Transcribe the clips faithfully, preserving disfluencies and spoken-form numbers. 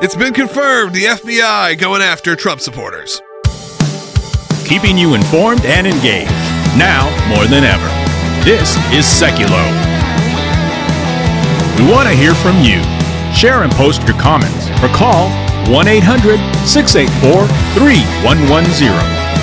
It's been confirmed, the F B I going after Trump supporters. Keeping you informed and engaged, now more than ever. This is Seculo. We want to hear from you. Share and post your comments or call one eight hundred, six eight four, three one one zero.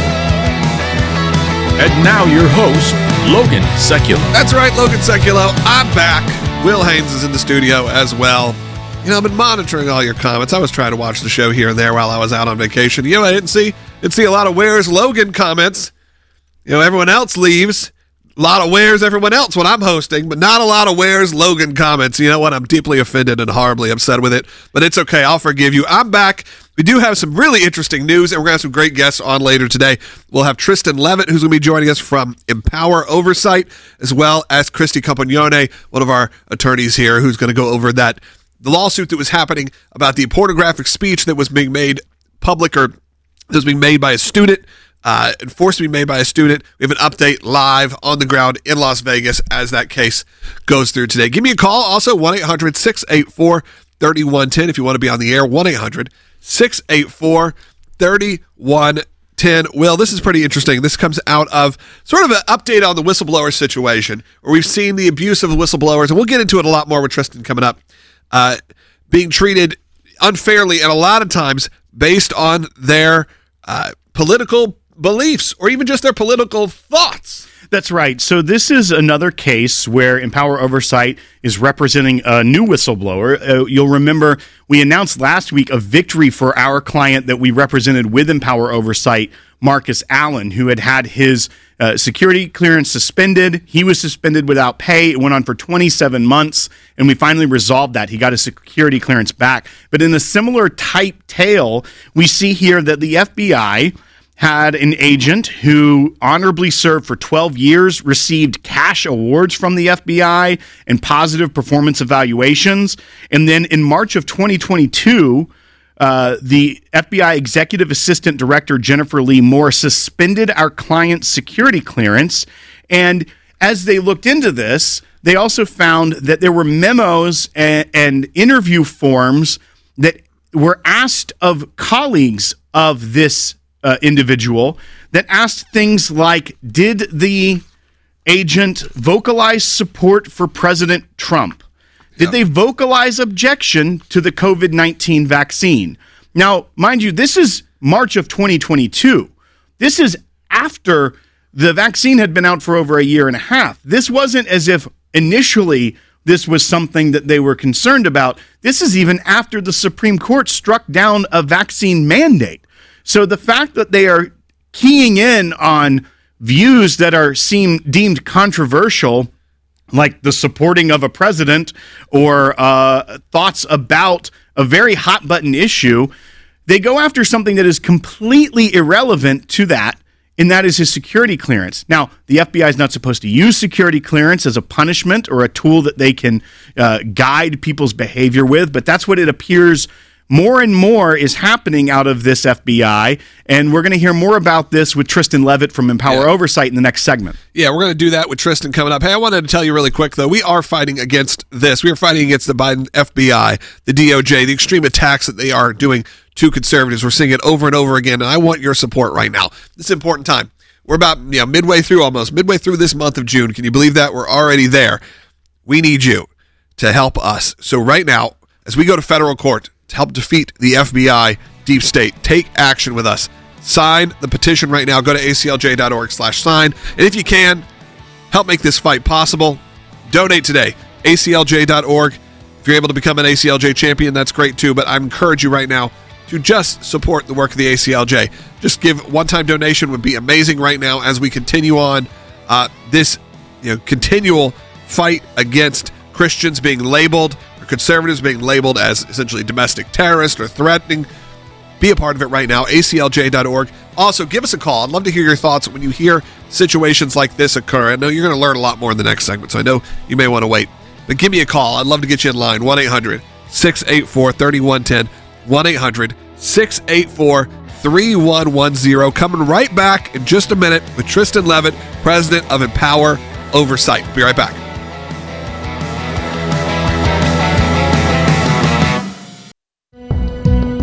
And now your host, Logan Seculo. That's right, Logan Seculo. I'm back. Will Haynes is in the studio as well. You know, I've been monitoring all your comments. I was trying to watch the show here and there while I was out on vacation. You know, I didn't see didn't see a lot of Where's Logan comments. You know, everyone else leaves. A lot of Where's everyone else when I'm hosting, but not a lot of Where's Logan comments. You know what? I'm deeply offended and horribly upset with it, but it's okay. I'll forgive you. I'm back. We do have some really interesting news, and we're going to have some great guests on later today. We'll have Tristan Levitt, who's going to be joining us from Empower Oversight, as well as Christy Campagnone, one of our attorneys here, who's going to go over that the lawsuit that was happening about the pornographic speech that was being made public or that was being made by a student, uh, and forced to be made by a student. We have an update live on the ground in Las Vegas as that case goes through today. Give me a call. Also, one eight hundred, six eight four, three one one zero if you want to be on the air. one eight hundred, six eight four, three one one zero. Will, this is pretty interesting. This comes out of sort of an update on the whistleblower situation, where we've seen the abuse of whistleblowers, and we'll get into it a lot more with Tristan coming up, uh, being treated unfairly and a lot of times based on their uh, political beliefs or even just their political thoughts. That's right. So this is another case where Empower Oversight is representing a new whistleblower. Uh, you'll remember we announced last week a victory for our client that we represented with Empower Oversight, Marcus Allen, who had had his uh, security clearance suspended. He was suspended without pay. It went on for twenty-seven months, and we finally resolved that. He got his security clearance back. But in a similar type tale, we see here that the F B I had an agent who honorably served for twelve years, received cash awards from the F B I and positive performance evaluations. And then in March of twenty twenty-two, uh, the F B I Executive Assistant Director Jennifer Lee Moore suspended our client's security clearance. And as they looked into this, they also found that there were memos and, and interview forms that were asked of colleagues of this Uh, individual that asked things like, did the agent vocalize support for President Trump? Did yeah. they vocalize objection to the covid nineteen vaccine? Now, mind you, this is March of twenty twenty-two. This is after the vaccine had been out for over a year and a half. This wasn't as if initially this was something that they were concerned about. This is even after the Supreme Court struck down a vaccine mandate. So the fact that they are keying in on views that are seem deemed controversial, like the supporting of a president or uh, thoughts about a very hot button issue, they go after something that is completely irrelevant to that, and that is his security clearance. Now, the F B I is not supposed to use security clearance as a punishment or a tool that they can uh, guide people's behavior with, but that's what it appears more and more is happening out of this F B I, and we're going to hear more about this with Tristan Levitt from Empower yeah. Oversight in the next segment. Yeah, we're going to do that with Tristan coming up. Hey, I wanted to tell you really quick, though, we are fighting against this. We are fighting against the Biden F B I, the D O J, the extreme attacks that they are doing to conservatives. We're seeing it over and over again, and I want your support right now. This is an important time. We're about you know midway through almost, midway through this month of June. Can you believe that? We're already there. We need you to help us. So right now, as we go to federal court to help defeat the F B I deep state, take action with us. Sign the petition right now. Go to A C L J dot org slash sign. And if you can, help make this fight possible. Donate today. A C L J dot org. If you're able to become an A C L J champion, that's great too. But I encourage you right now to just support the work of the A C L J. Just give one-time donation would be amazing right now as we continue on uh, this you know, continual fight against Christians being labeled, or conservatives being labeled as essentially domestic terrorists or threatening. Be a part of it right now, A C L J dot org. Also, give us a call. I'd love to hear your thoughts when you hear situations like this occur. I know you're going to learn a lot more in the next segment, so I know you may want to wait. But give me a call. I'd love to get you in line. one eight hundred, six eight four, three one one zero. one eight hundred, six eight four, three one one zero. Coming right back in just a minute with Tristan Levitt, president of Empower Oversight. Be right back.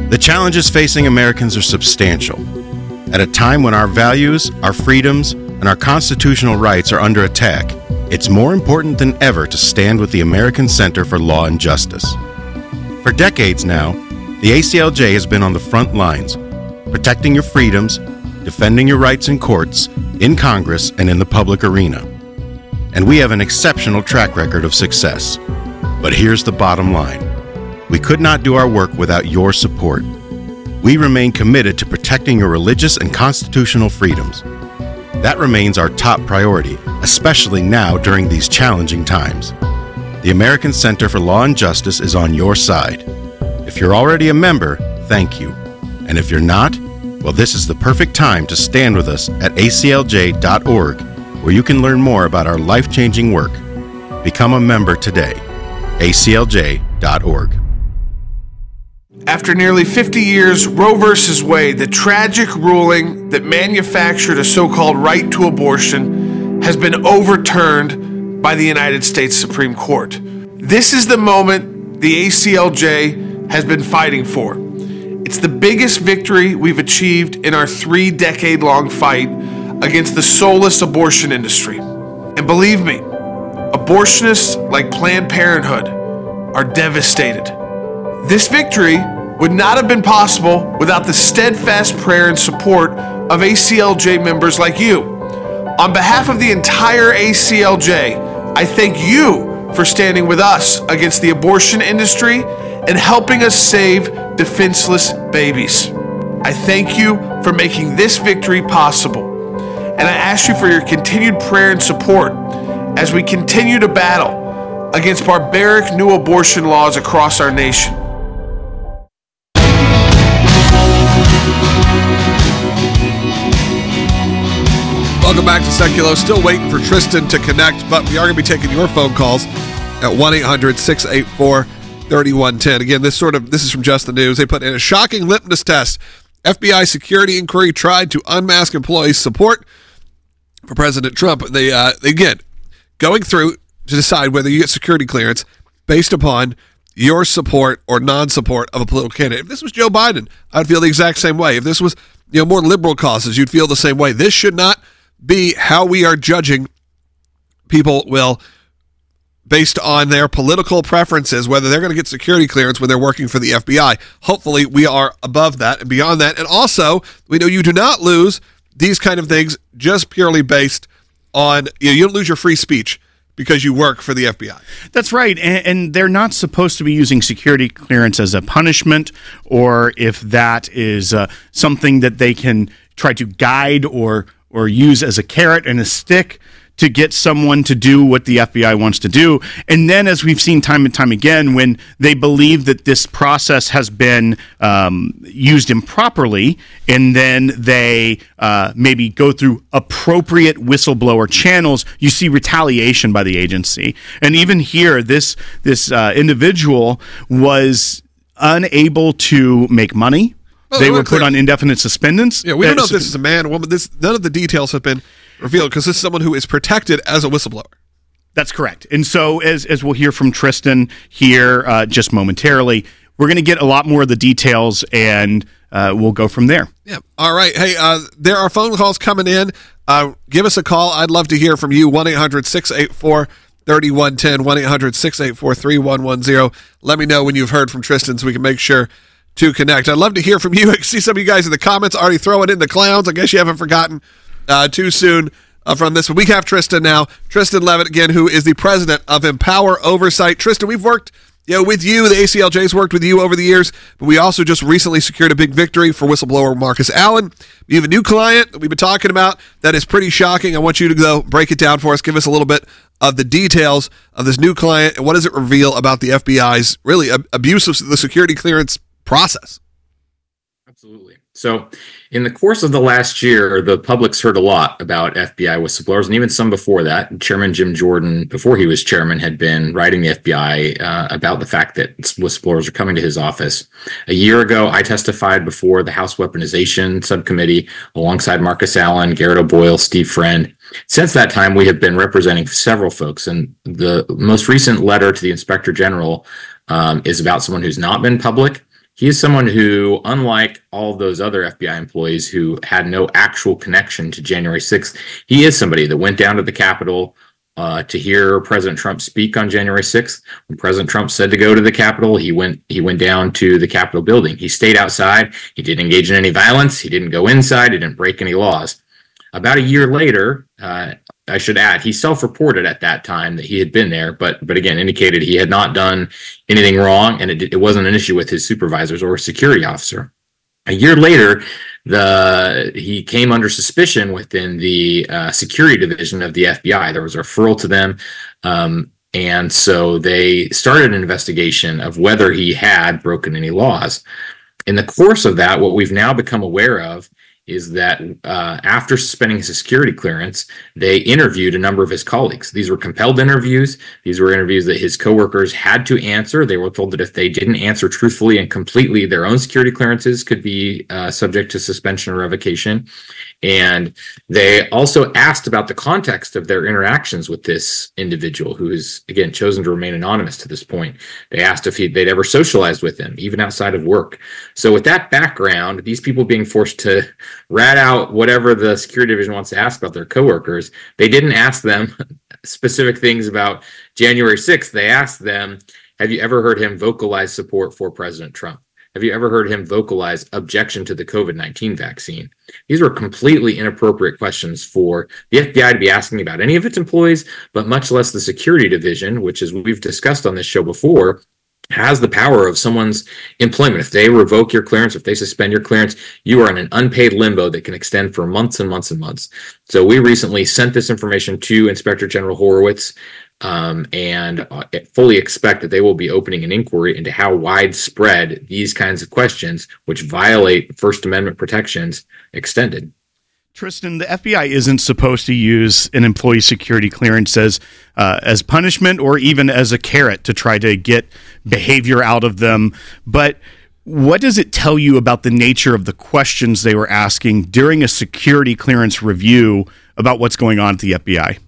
The challenges facing Americans are substantial. At a time when our values, our freedoms, and our constitutional rights are under attack, it's more important than ever to stand with the American Center for Law and Justice. For decades now, the A C L J has been on the front lines, protecting your freedoms, defending your rights in courts, in Congress, and in the public arena. And we have an exceptional track record of success. But here's the bottom line. We could not do our work without your support. We remain committed to protecting your religious and constitutional freedoms. That remains our top priority, especially now during these challenging times. The American Center for Law and Justice is on your side. If you're already a member, thank you. And if you're not, well, this is the perfect time to stand with us at A C L J dot org, where you can learn more about our life-changing work. Become a member today. A C L J dot org. After nearly fifty years, Roe versus Wade, the tragic ruling that manufactured a so-called right to abortion, has been overturned by the United States Supreme Court. This is the moment the A C L J has been fighting for. It's the biggest victory we've achieved in our three-decade-long fight against the soulless abortion industry. And believe me, abortionists like Planned Parenthood are devastated. This victory would not have been possible without the steadfast prayer and support of A C L J members like you. On behalf of the entire A C L J, I thank you for standing with us against the abortion industry and helping us save defenseless babies. I thank you for making this victory possible. And I ask you for your continued prayer and support as we continue to battle against barbaric new abortion laws across our nation. Welcome back to Seculo. Still waiting for Tristan to connect, but we are going to be taking your phone calls at one eight hundred six eight four three one one zero. Again, this sort of this is from Just the News. They put in a shocking litmus test. F B I security inquiry tried to unmask employees' support for President Trump. They, uh, again, going through to decide whether you get security clearance based upon your support or non-support of a political candidate. If this was Joe Biden, I'd feel the exact same way. If this was, you know, more liberal causes, you'd feel the same way. This should not be how we are judging people will based on their political preferences, whether they're going to get security clearance when they're working for the F B I. Hopefully we are above that and beyond that. And also, we know you do not lose these kind of things just purely based on, you know, you don't lose your free speech because you work for the F B I. That's right. And, and they're not supposed to be using security clearance as a punishment, or if that is uh, something that they can try to guide or or use as a carrot and a stick to get someone to do what the F B I wants to do. And then, as we've seen time and time again, when they believe that this process has been um, used improperly, and then they uh, maybe go through appropriate whistleblower channels, you see retaliation by the agency. And even here, this this uh, individual was unable to make money. Well, they were put on indefinite suspendence. Yeah, we don't know if this is a man or woman. This, none of the details have been revealed because this is someone who is protected as a whistleblower. That's correct. And so, as as we'll hear from Tristan here uh, just momentarily, we're going to get a lot more of the details, and uh, we'll go from there. Yeah. All right. Hey, uh, there are phone calls coming in. Uh, give us a call. I'd love to hear from you. one eight hundred six eight four three one one zero. one eight hundred six eight four three one one zero. Let me know when you've heard from Tristan so we can make sure to connect. I'd love to hear from you. I see some of you guys in the comments already throwing in the clowns. I guess you haven't forgotten uh, too soon uh, from this. But we have Tristan now. Tristan Levitt, again, who is the president of Empower Oversight. Tristan, we've worked you know, with you. The A C L J's worked with you over the years, but we also just recently secured a big victory for whistleblower Marcus Allen. We have a new client that we've been talking about that is pretty shocking. I want you to go break it down for us. Give us a little bit of the details of this new client and what does it reveal about the F B I's really ab- abuse of the security clearance process. Absolutely. So in the course of the last year, the public's heard a lot about F B I whistleblowers, and even some before that. Chairman Jim Jordan, before he was chairman, had been writing the F B I uh, about the fact that whistleblowers are coming to his office. A year ago, I testified before the House Weaponization Subcommittee alongside Marcus Allen, Garrett O'Boyle, Steve Friend. Since that time, we have been representing several folks, and the most recent letter to the Inspector General um, is about someone who's not been public. He is someone who, unlike all of those other F B I employees who had no actual connection to January sixth, he is somebody that went down to the Capitol uh, to hear President Trump speak on January sixth. When President Trump said to go to the Capitol, he went he went down to the Capitol building. He stayed outside. He didn't engage in any violence. He didn't go inside. He didn't break any laws. About a year later, uh, I should add, he self-reported at that time that he had been there, but but again, indicated he had not done anything wrong, and it, it wasn't an issue with his supervisors or security officer. A year later, the he came under suspicion within the uh, security division of the F B I. There was a referral to them, um, and so they started an investigation of whether he had broken any laws. In the course of that, what we've now become aware of is that uh, after suspending his security clearance, they interviewed a number of his colleagues. These were compelled interviews. These were interviews that his coworkers had to answer. They were told that if they didn't answer truthfully and completely, their own security clearances could be uh, subject to suspension or revocation. And they also asked about the context of their interactions with this individual who has, again, chosen to remain anonymous to this point. They asked if he, they'd ever socialized with him, even outside of work. So with that background, these people being forced to rat out whatever the security division wants to ask about their coworkers, they didn't ask them specific things about January sixth. They asked them, have you ever heard him vocalize support for President Trump? Have you ever heard him vocalize objection to the COVID nineteen vaccine? These were completely inappropriate questions for the F B I to be asking about any of its employees, but much less the security division, which, as we've discussed on this show before, has the power of someone's employment. If they revoke your clearance, if they suspend your clearance, you are in an unpaid limbo that can extend for months and months and months. So we recently sent this information to Inspector General Horowitz, um, and uh, fully expect that they will be opening an inquiry into how widespread these kinds of questions, which violate First Amendment protections, extended. Tristan, the F B I isn't supposed to use an employee security clearance as uh, as punishment or even as a carrot to try to get behavior out of them. But what does it tell you about the nature of the questions they were asking during a security clearance review about what's going on at the F B I?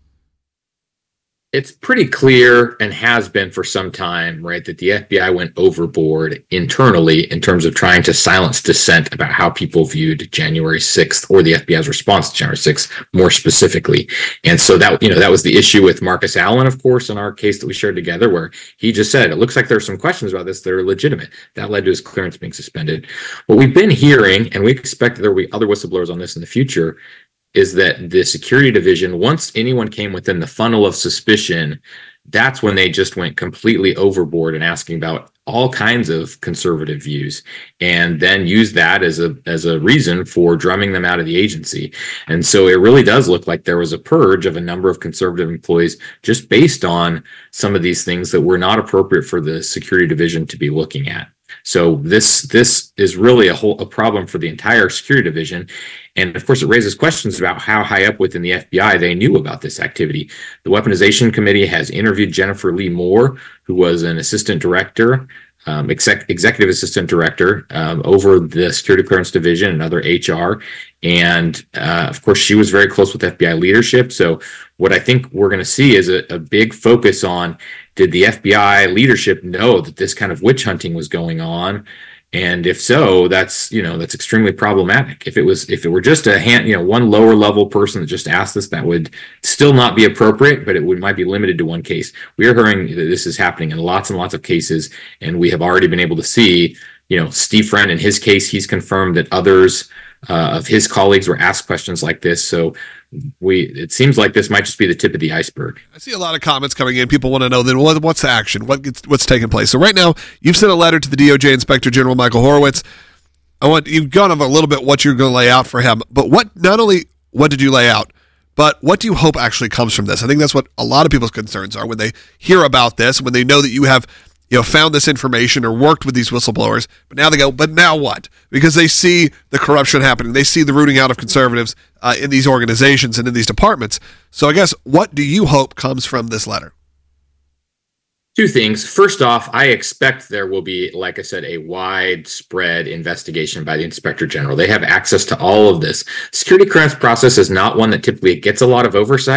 It's pretty clear, and has been for some time, right, that the F B I went overboard internally in terms of trying to silence dissent about how people viewed January sixth, or the F B I's response to January sixth more specifically. And so that, you know, that was the issue with Marcus Allen, of course, in our case that we shared together, where he just said, it looks like there's some questions about this that are legitimate. That led to his clearance being suspended. What we've been hearing, and we expect that there will be other whistleblowers on this in the future, is that the security division, once anyone came within the funnel of suspicion, that's when they just went completely overboard and asking about all kinds of conservative views, and then used that as a as a reason for drumming them out of the agency. And so it really does look like there was a purge of a number of conservative employees just based on some of these things that were not appropriate for the security division to be looking at. So this this is really a whole a problem for the entire security division. And of course, it raises questions about how high up within the F B I they knew about this activity. The Weaponization Committee has interviewed Jennifer Lee Moore, who was an assistant director, um, exec, executive assistant director um, over the Security Clearance Division and other H R. And uh, of course, she was very close with F B I leadership. So what I think we're going to see is a, a big focus on, did the F B I leadership know that this kind of witch hunting was going on? And if so, that's, you know, that's extremely problematic. If it was, if it were just a hand, you know, one lower level person that just asked this, that would still not be appropriate, but it would might be limited to one case. We are hearing that this is happening in lots and lots of cases, and we have already been able to see, you know, Steve Friend, in his case, he's confirmed that others uh, of his colleagues were asked questions like this. So we, it seems like this might just be the tip of the iceberg. I see a lot of comments coming in. People want to know then what, what's the action? What gets, what's taking place? So right now, you've sent a letter to the D O J Inspector General Michael Horowitz. I want you've gone over a little bit what you're going to lay out for him, but what not only what did you lay out, but what do you hope actually comes from this? I think that's what a lot of people's concerns are when they hear about this, when they know that you have, you know, found this information or worked with these whistleblowers, but now they go, but now what? Because they see the corruption happening. They see the rooting out of conservatives uh, in these organizations and in these departments. So I guess, what do you hope comes from this letter? Two things. First off, I expect there will be, like I said, a widespread investigation by the Inspector General. They have access to all of this. Security clearance process is not one that typically gets a lot of oversight.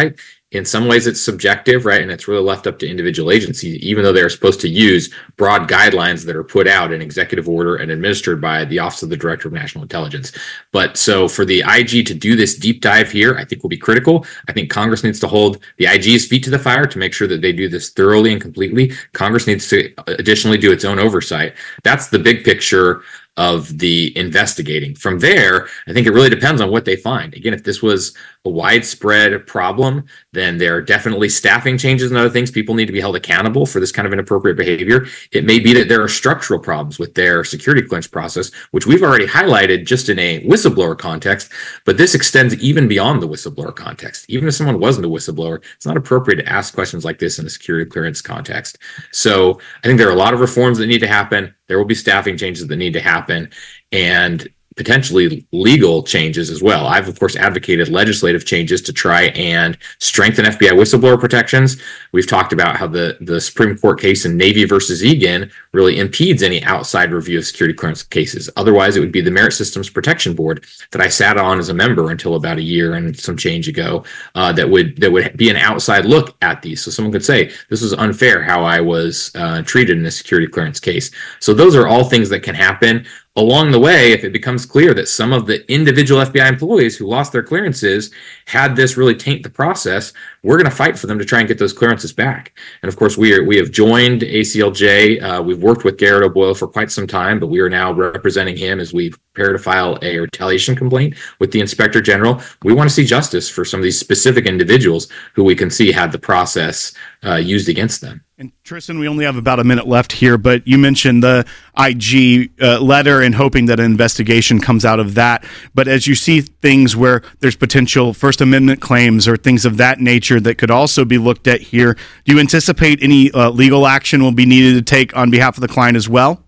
In some ways it's subjective, right? And it's really left up to individual agencies, even though they're supposed to use broad guidelines that are put out in executive order and administered by the Office of the Director of National Intelligence. But so for the I G to do this deep dive here, I think will be critical. I think Congress needs to hold the I G's feet to the fire to make sure that they do this thoroughly and completely. Congress needs to additionally do its own oversight. That's the big picture of the investigating. From there, I think it really depends on what they find. Again, if this was a widespread problem, then there are definitely staffing changes and other things. People need to be held accountable for this kind of inappropriate behavior. It may be that there are structural problems with their security clearance process, which we've already highlighted just in a whistleblower context, but this extends even beyond the whistleblower context. Even if someone wasn't a whistleblower, it's not appropriate to ask questions like this in a security clearance context. So I think there are a lot of reforms that need to happen. There will be staffing changes that need to happen, and potentially legal changes as well. I've, of course, advocated legislative changes to try and strengthen F B I whistleblower protections. We've talked about how the, the Supreme Court case in Navy versus Egan really impedes any outside review of security clearance cases. Otherwise, it would be the Merit Systems Protection Board that I sat on as a member until about a year and some change ago uh, that would that would be an outside look at these. So someone could say, this was unfair how I was uh, treated in a security clearance case. So those are all things that can happen. Along the way, if it becomes clear that some of the individual F B I employees who lost their clearances had this really taint the process, we're going to fight for them to try and get those clearances back. And of course, we are we have joined A C L J. Uh, we've worked with Garrett O'Boyle for quite some time, but we are now representing him as we prepare to file a retaliation complaint with the Inspector General. We want to see justice for some of these specific individuals who we can see had the process uh, used against them. And Tristan, we only have about a minute left here, but you mentioned the I G uh, letter and hoping that an investigation comes out of that. But as you see things where there's potential First Amendment claims or things of that nature that could also be looked at here, do you anticipate any uh, legal action will be needed to take on behalf of the client as well?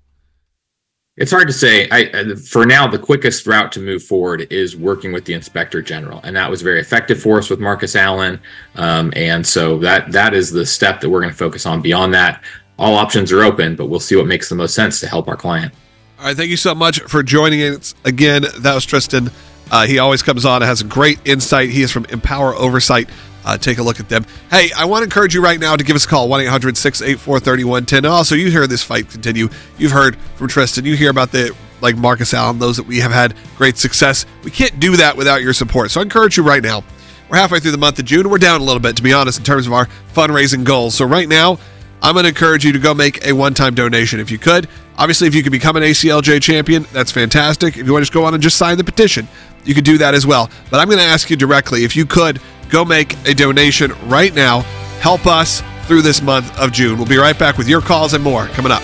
It's hard to say. I, for now, the quickest route to move forward is working with the Inspector General, and that was very effective for us with Marcus Allen. Um, and so that that is the step that we're going to focus on. Beyond that, all options are open, but we'll see what makes the most sense to help our client. All right, thank you so much for joining us again. That was Tristan. Uh, he always comes on and has a great insight. He is from Empower Oversight. Uh, take a look at them. Hey, I want to encourage you right now to give us a call, one eight hundred six eight four three one one zero. And also, you hear this fight continue. You've heard from Tristan. You hear about the, like Marcus Allen, those that we have had great success. We can't do that without your support. So I encourage you right now. We're halfway through the month of June. We're down a little bit, to be honest, in terms of our fundraising goals. So right now, I'm going to encourage you to go make a one-time donation if you could. Obviously, if you can become an A C L J champion, that's fantastic. If you want to just go on and just sign the petition, you could do that as well. But I'm going to ask you directly, if you could, go make a donation right now. Help us through this month of June. We'll be right back with your calls and more coming up.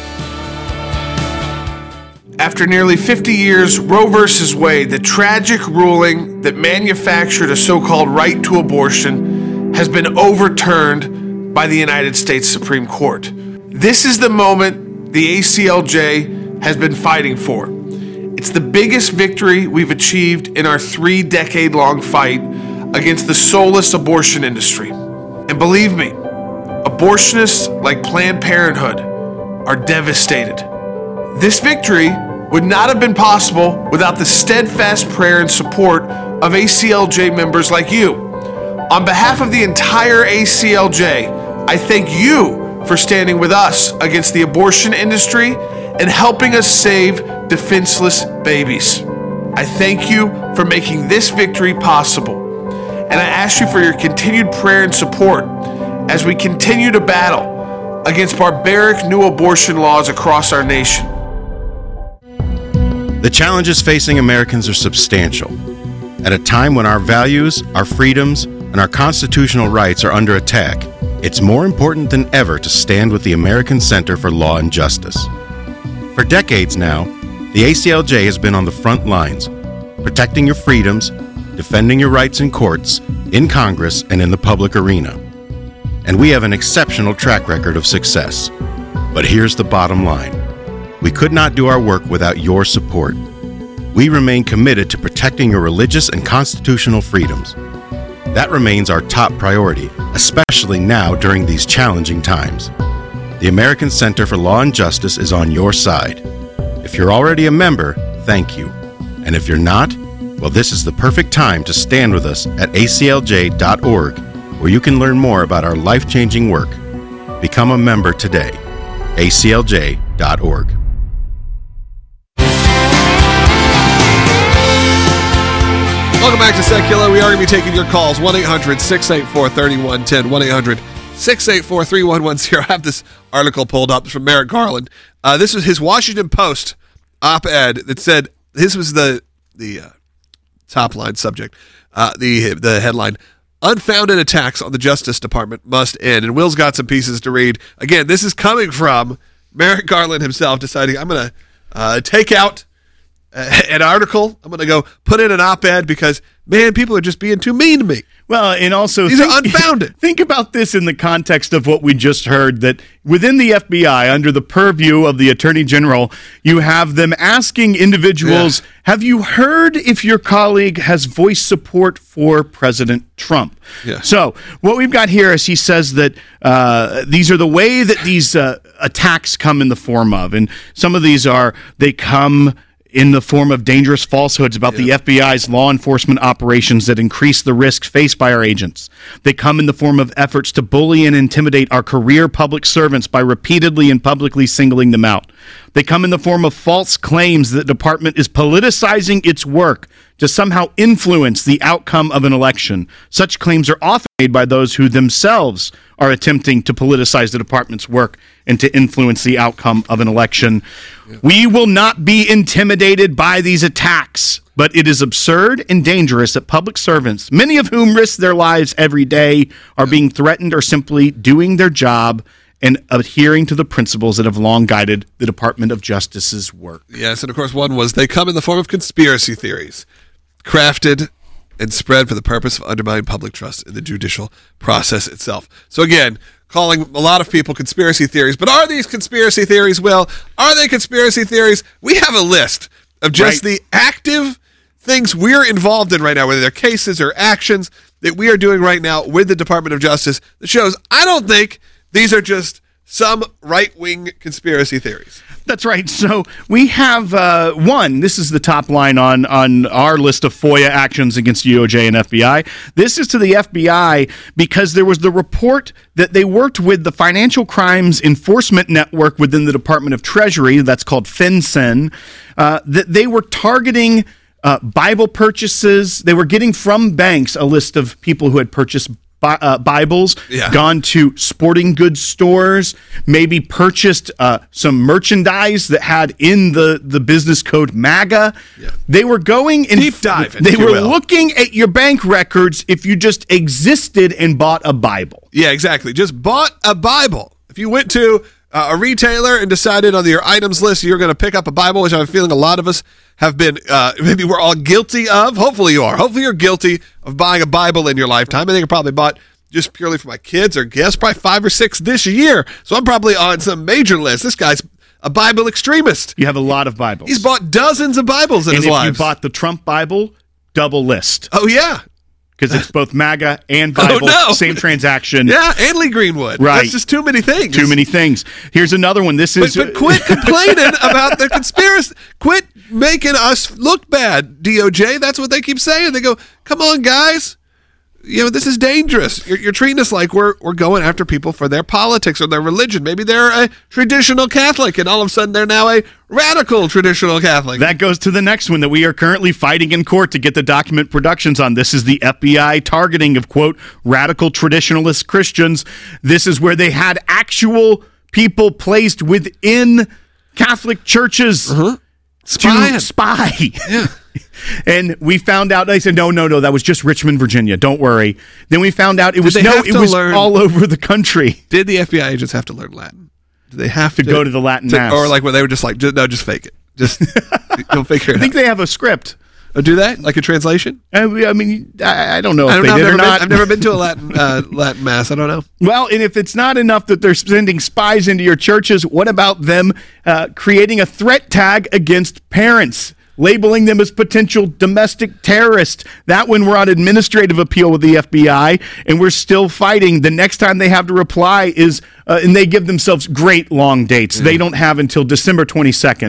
After nearly fifty years, Roe versus Wade, the tragic ruling that manufactured a so-called right to abortion, has been overturned by the United States Supreme Court. This is the moment the A C L J has been fighting for. It's the biggest victory we've achieved in our three-decade-long fight against the soulless abortion industry. And believe me, abortionists like Planned Parenthood are devastated. This victory would not have been possible without the steadfast prayer and support of A C L J members like you. On behalf of the entire A C L J, I thank you for standing with us against the abortion industry and helping us save defenseless babies. I thank you for making this victory possible. And I ask you for your continued prayer and support as we continue to battle against barbaric new abortion laws across our nation. The challenges facing Americans are substantial. At a time when our values, our freedoms, and our constitutional rights are under attack, it's more important than ever to stand with the American Center for Law and Justice. For decades now, the A C L J has been on the front lines, protecting your freedoms, defending your rights in courts, in Congress, and in the public arena. And we have an exceptional track record of success. But here's the bottom line. We could not do our work without your support. We remain committed to protecting your religious and constitutional freedoms. That remains our top priority, especially now during these challenging times. The American Center for Law and Justice is on your side. If you're already a member, thank you. And if you're not, well, this is the perfect time to stand with us at A C L J dot org where you can learn more about our life-changing work. Become a member today. A C L J dot org. Welcome back to Secular. We are going to be taking your calls. one eight hundred six eight four three one one zero. one eight hundred six eight four three one one zero. I have this article pulled up from Merrick Garland. Uh, this was his Washington Post op-ed that said, this was the the uh, top line subject, uh, the the headline, "Unfounded attacks on the Justice Department must end." And Will's got some pieces to read. Again, this is coming from Merrick Garland himself deciding, I'm going to uh, take out an article. I'm going to go put in an op-ed because, man, people are just being too mean to me. Well, and also These think, are unfounded. Think about this in the context of what we just heard, that within the F B I, under the purview of the Attorney General, you have them asking individuals, yeah. have you heard if your colleague has voiced support for President Trump? Yeah. So what we've got here is he says that uh, these are the way that these uh, attacks come in the form of, and some of these are, they come in the form of dangerous falsehoods about yeah. the F B I's law enforcement operations that increase the risks faced by our agents. They come in the form of efforts to bully and intimidate our career public servants by repeatedly and publicly singling them out. They come in the form of false claims that the department is politicizing its work to somehow influence the outcome of an election. Such claims are often made by those who themselves are attempting to politicize the department's work and to influence the outcome of an election. Yeah. We will not be intimidated by these attacks, but it is absurd and dangerous that public servants, many of whom risk their lives every day, are yeah. being threatened or simply doing their job and adhering to the principles that have long guided the Department of Justice's work. Yes, and of course one was, they come in the form of conspiracy theories, crafted and spread for the purpose of undermining public trust in the judicial process itself. So again, calling a lot of people conspiracy theories, but are these conspiracy theories, Will? Are they conspiracy theories? We have a list of just right. the active things we're involved in right now, whether they're cases or actions that we are doing right now with the Department of Justice, that shows I don't think these are just some right-wing conspiracy theories. That's right. So we have uh, one. This is the top line on, on our list of FOIA actions against D O J and F B I. This is to the F B I because there was the report that they worked with the Financial Crimes Enforcement Network within the Department of Treasury, that's called FinCEN, uh, that they were targeting uh, Bible purchases. They were getting from banks a list of people who had purchased Bi- uh, Bibles, yeah. gone to sporting goods stores, maybe purchased uh, some merchandise that had in the, the business code MAGA. Yeah. They were going in deep dive. They were looking at your bank records if you just existed and bought a Bible. Yeah, exactly. Just bought a Bible. If you went to uh, a retailer and decided on your items list you're going to pick up a Bible, which I'm feeling a lot of us have been, uh, maybe we're all guilty of. Hopefully you are. Hopefully you're guilty of buying a Bible in your lifetime. I think I probably bought just purely for my kids or guests, probably five or six this year. So I'm probably on some major list. This guy's a Bible extremist. You have a lot of Bibles. He's bought dozens of Bibles in and his if life. You bought the Trump Bible, double list. Oh, yeah. Because it's both MAGA and Bible, oh, no. same transaction. Yeah, and Lee Greenwood. Right. That's just too many things. Too many things. Here's another one. This is. But, but quit complaining about the conspiracy. Quit making us look bad, D O J. That's what they keep saying. They go, come on, guys. You know, this is dangerous. You're, you're treating us like we're we're going after people for their politics or their religion. Maybe they're a traditional Catholic, and all of a sudden they're now a radical traditional Catholic. That goes to the next one that we are currently fighting in court to get the document productions on. This is the F B I targeting of, quote, radical traditionalist Christians. This is where they had actual people placed within Catholic churches uh-huh. to spy. Yeah. And we found out, they said, no, no, no, that was just Richmond, Virginia. Don't worry. Then we found out it was no, it was learn, all over the country. Did the F B I agents have to learn Latin? Did they have to, to go to the Latin to, mass? Or like where they were just like, just, no, just fake it. Just don't figure it I think out. they have a script. Oh, do that? Like a translation? I, I mean, I, I don't know if I don't they know, did I've or never not. Been, I've never been to a Latin uh, Latin mass. I don't know. Well, and if it's not enough that they're sending spies into your churches, what about them uh, creating a threat tag against parents, labeling them as potential domestic terrorists? That one we're on administrative appeal with the F B I, and we're still fighting. The next time they have to reply is, uh, and they give themselves great long dates. Yeah. They don't have until December twenty-second.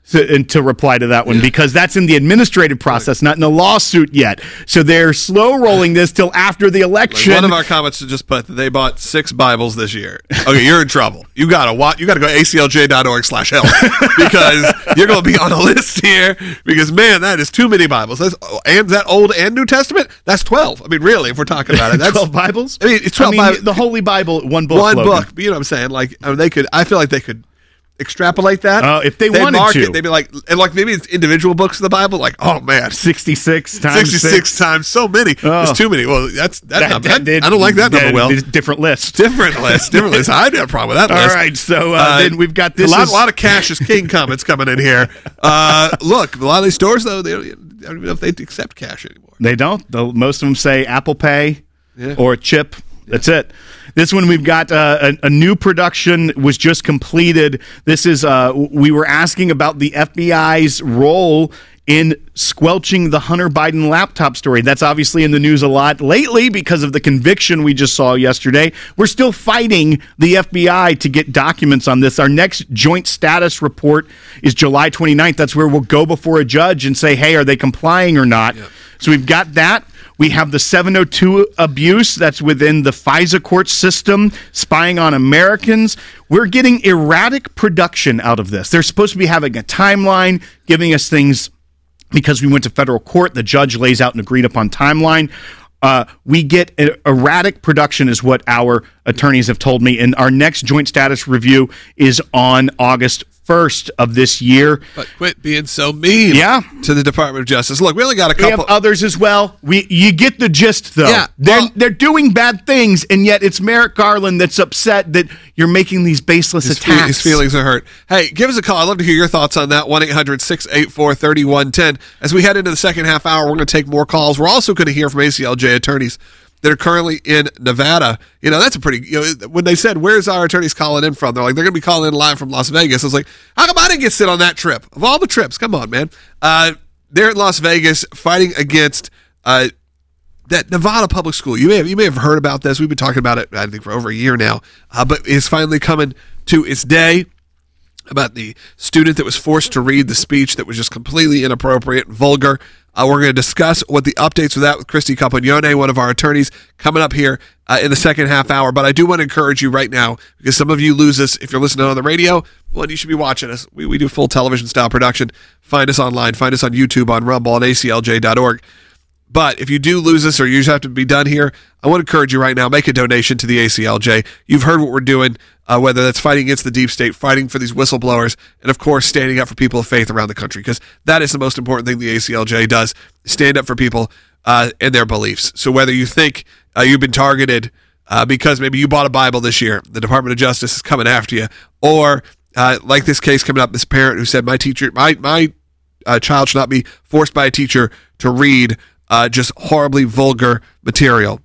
to, and to reply to that one because that's in the administrative process, not in the lawsuit yet. So they're slow rolling this till after the election. Like one of our comments just put that they bought six Bibles this year. Okay, you're in trouble. You gotta watch. You gotta go A C L J dot org slash help because you're gonna be on a list here. Because man, that is too many Bibles. That's and that Old and New Testament. That's twelve. I mean, really, if we're talking about it, that's twelve Bibles. I mean, it's twelve. I mean, Bibles. The Holy Bible, one book. One Logan. book. But you know what I'm saying? Like I mean, they could. I feel like they could extrapolate that. Uh, if they they'd wanted mark to. it, they'd be like, and like maybe it's individual books of the Bible. Like, oh man, sixty-six times sixty-six six. times, so many. Oh. It's too many. Well, that's that's That- not that- bad. I don't like that, that- number. Well, different list. different list, different list. I have a problem with that All list. right, so uh, Uh, then we've got this. a lot, is- lot of cash is king comments coming in here. Uh, look, a lot of these stores though, they don't, I don't even know if they accept cash anymore. They don't. The, most of them say Apple Pay Yeah. or chip. That's it. This one we've got uh, a, a new production was just completed. This is uh, we were asking about the F B I's role in squelching the Hunter Biden laptop story. That's obviously in the news a lot lately because of the conviction we just saw yesterday. We're still fighting the F B I to get documents on this. Our next joint status report is July twenty-ninth. That's where we'll go before a judge and say, hey, are they complying or not? Yep. So we've got that. We have the seven oh two abuse that's within the FISA court system, spying on Americans. We're getting erratic production out of this. They're supposed to be having a timeline, giving us things because we went to federal court. The judge lays out an agreed upon timeline. Uh, we get a, erratic production is what our attorneys have told me. And our next joint status review is on August first of this year. But quit being so mean Yeah. to the Department of Justice. Look, we only got a We couple. have others as well. We you get the gist though. Yeah, they're well- they're doing bad things, and yet it's Merrick Garland that's upset that you're making these baseless His, fe- attacks. his feelings are hurt. Hey, give us a call. I'd love to hear your thoughts on that. one eight hundred six eight four three one one zero. As we head into the second half hour, we're going to take more calls. We're also going to hear from A C L J attorneys that are currently in Nevada. You know, that's a pretty, you know, when they said, where's our attorneys calling in from? They're like, they're going to be calling in live from Las Vegas. I was like, how come I didn't get sit on that trip? Of all the trips, come on, man. Uh, they're in Las Vegas fighting against uh, that Nevada public school. You may have, you may have heard about this. We've been talking about it, I think, for over a year now, uh, but it's finally coming to its day. About the student that was forced to read the speech that was just completely inappropriate and vulgar. Uh, we're going to discuss what the updates of that with Christy Campagnone, one of our attorneys, coming up here uh, in the second half hour. But I do want to encourage you right now, because some of you lose us if you're listening on the radio. Well, you should be watching us. We, we do full television style production. Find us online. Find us on YouTube, on Rumble, on A C L J dot org. But if you do lose us or you just have to be done here, I want to encourage you right now, make a donation to the A C L J. You've heard what we're doing, uh, whether that's fighting against the deep state, fighting for these whistleblowers, and of course, standing up for people of faith around the country, because that is the most important thing the A C L J does, stand up for people uh, and their beliefs. So whether you think uh, you've been targeted uh, because maybe you bought a Bible this year, the Department of Justice is coming after you, or uh, like this case coming up, this parent who said, my teacher, my, my uh, child should not be forced by a teacher to read Uh, just horribly vulgar material.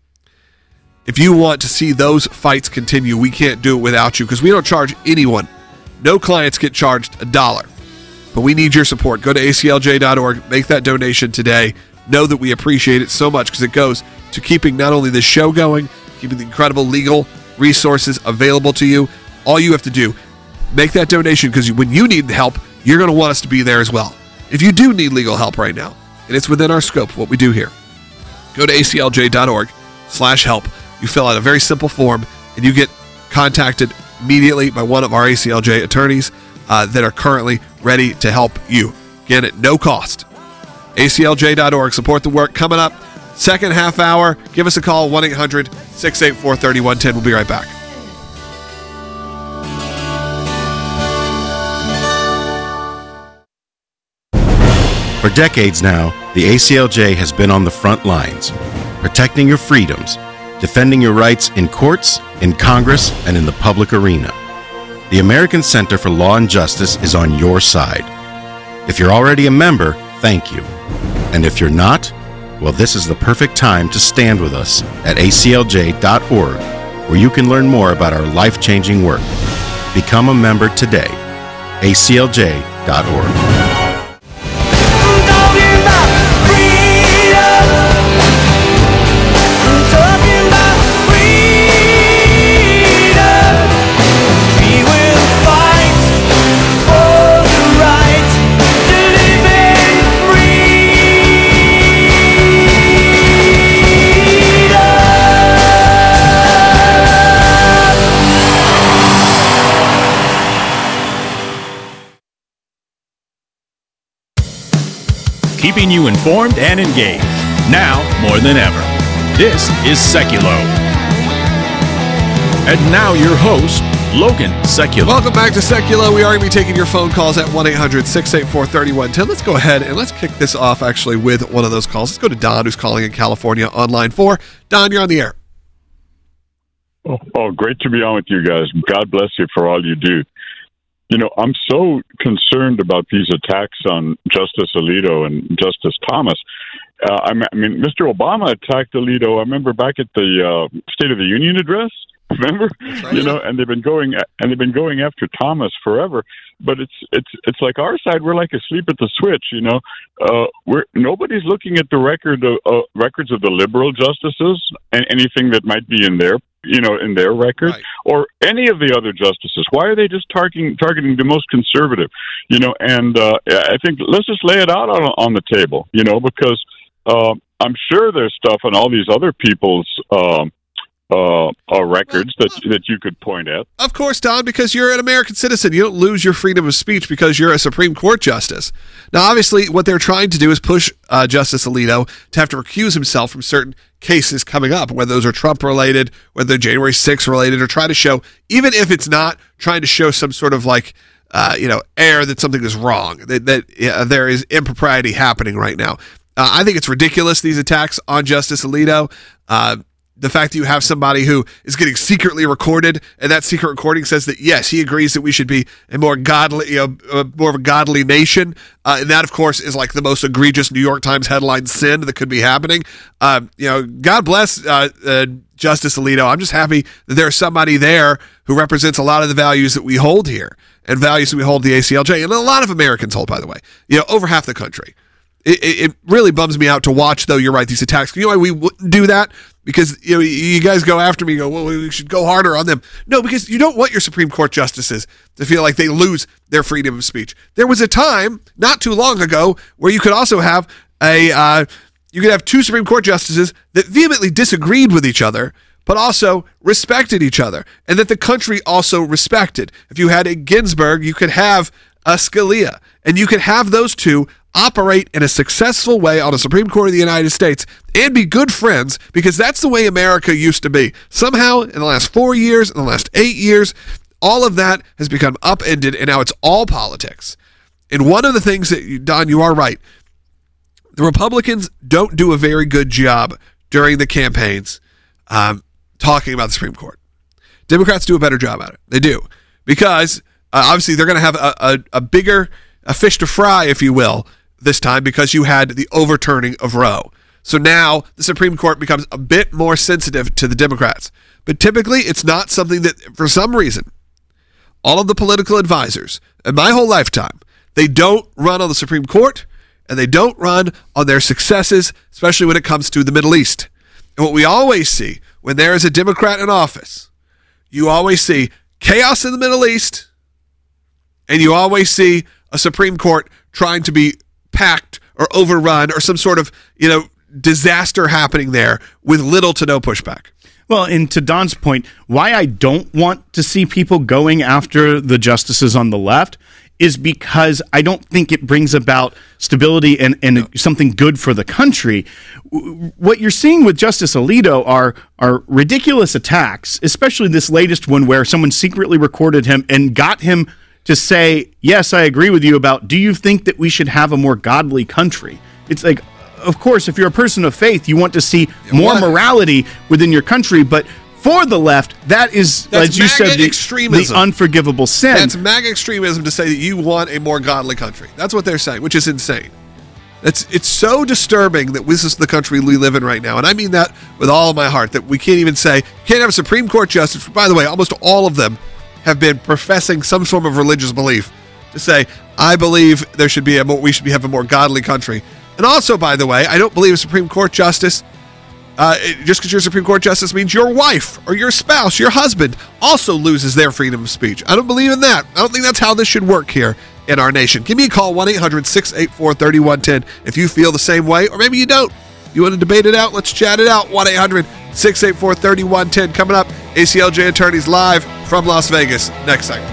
If you want to see those fights continue, we can't do it without you, because we don't charge anyone. No clients get charged a dollar. But we need your support. Go to A C L J dot org, make that donation today. Know that we appreciate it so much, because it goes to keeping not only this show going, keeping the incredible legal resources available to you. All you have to do, make that donation, because when you need the help, you're going to want us to be there as well. If you do need legal help right now, and it's within our scope of what we do here, go to A C L J dot org slash help. You fill out a very simple form, and you get contacted immediately by one of our A C L J attorneys uh, that are currently ready to help you. Again, at no cost. A C L J dot org. Support the work. Coming up, second half hour. Give us a call, one eight hundred six eight four three one one zero. We'll be right back. For decades now, the A C L J has been on the front lines, protecting your freedoms, defending your rights in courts, in Congress, and in the public arena. The American Center for Law and Justice is on your side. If you're already a member, thank you. And if you're not, well, this is the perfect time to stand with us at A C L J dot org, where you can learn more about our life-changing work. Become a member today. A C L J dot org. keeping you informed and engaged. Now more than ever. This is Seculo. And now your host, Logan Seculo. Welcome back to Seculo. We are going to be taking your phone calls at one eight hundred six eight four three one one zero. Let's go ahead and let's kick this off actually with one of those calls. Let's go to Don, who's calling in California on line four. Don, you're on the air. Oh, oh, great to be on with you guys. God bless you for all you do. You know, I'm so concerned about these attacks on Justice Alito and Justice Thomas. Uh, I mean, Mister Obama attacked Alito. I remember back at the uh, State of the Union address. Remember, right. you know, and they've been going and they've been going after Thomas forever. But it's it's it's like our side, we're like asleep at the switch. You know, uh, we're nobody's looking at the record of, uh, records of the liberal justices and anything that might be in their you know in their record right. or any of the other justices. Why are they just targeting targeting the most conservative? You know, and uh, I think let's just lay it out on on the table. You know, because uh, I'm sure there's stuff on all these other people's. Um, Uh, uh, records that that you could point at. Of course, Don, because you're an American citizen. You don't lose your freedom of speech because you're a Supreme Court justice. Now, obviously, what they're trying to do is push uh, Justice Alito to have to recuse himself from certain cases coming up, whether those are Trump-related, whether they're January sixth related, or try to show, even if it's not, trying to show some sort of like, uh, you know, air that something is wrong, that, that uh, there is impropriety happening right now. Uh, I think it's ridiculous, these attacks on Justice Alito. Uh, The fact that you have somebody who is getting secretly recorded, and that secret recording says that yes, he agrees that we should be a more godly, you know, uh, more of a godly nation, uh, and that of course is like the most egregious New York Times headline sin that could be happening. Um, you know, God bless uh, uh, Justice Alito. I'm just happy that there's somebody there who represents a lot of the values that we hold here, and values that we hold the A C L J, and a lot of Americans hold, by the way. You know, over half the country. It, it, it really bums me out to watch, though. You're right; these attacks. You know why we wouldn't do that? Because you know, you guys go after me, and go, well, we should go harder on them. No, because you don't want your Supreme Court justices to feel like they lose their freedom of speech. There was a time, not too long ago, where you could also have a uh, you could have two Supreme Court justices that vehemently disagreed with each other, but also respected each other, and that the country also respected. If you had a Ginsburg, you could have a Scalia, and you could have those two operate in a successful way on the Supreme Court of the United States and be good friends, because that's the way America used to be. Somehow, in the last four years, in the last eight years, all of that has become upended, and now it's all politics. And one of the things that, you, Don, you are right, the Republicans don't do a very good job during the campaigns um, talking about the Supreme Court. Democrats do a better job at it. They do. Because, uh, obviously, they're going to have a, a, a bigger a fish to fry, if you will, this time, because you had the overturning of Roe. So now the Supreme Court becomes a bit more sensitive to the Democrats. But typically, it's not something that, for some reason, all of the political advisors in my whole lifetime, they don't run on the Supreme Court, and they don't run on their successes, especially when it comes to the Middle East. And what we always see when there is a Democrat in office, you always see chaos in the Middle East, and you always see a Supreme Court trying to be packed or overrun, or some sort of, you know, disaster happening there with little to no pushback. Well, and to Don's point, why I don't want to see people going after the justices on the left is because I don't think it brings about stability and, and no. something good for the country. What you're seeing with Justice Alito are are ridiculous attacks, especially this latest one where someone secretly recorded him and got him to say, yes, I agree with you about, do you think that we should have a more godly country? It's like, of course, if you're a person of faith, you want to see more what? morality within your country, but for the left, that is, That's as you said, the, the unforgivable sin. That's MAGA extremism to say that you want a more godly country. That's what they're saying, which is insane. It's, it's so disturbing that this is the country we live in right now, and I mean that with all of my heart, that we can't even say, you can't have a Supreme Court justice. By the way, almost all of them have been professing some form of religious belief to say, I believe there should be a more, we should be, have a more godly country. And also, by the way, I don't believe a Supreme Court justice, uh, just because you're a Supreme Court justice means your wife or your spouse, your husband, also loses their freedom of speech. I don't believe in that. I don't think that's how this should work here in our nation. Give me a call, one eight hundred six eight four three one one zero, if you feel the same way, or maybe you don't. You want to debate it out? Let's chat it out. one eight hundred six eight four three one one zero. Coming up, A C L J Attorneys live from Las Vegas. Next segment.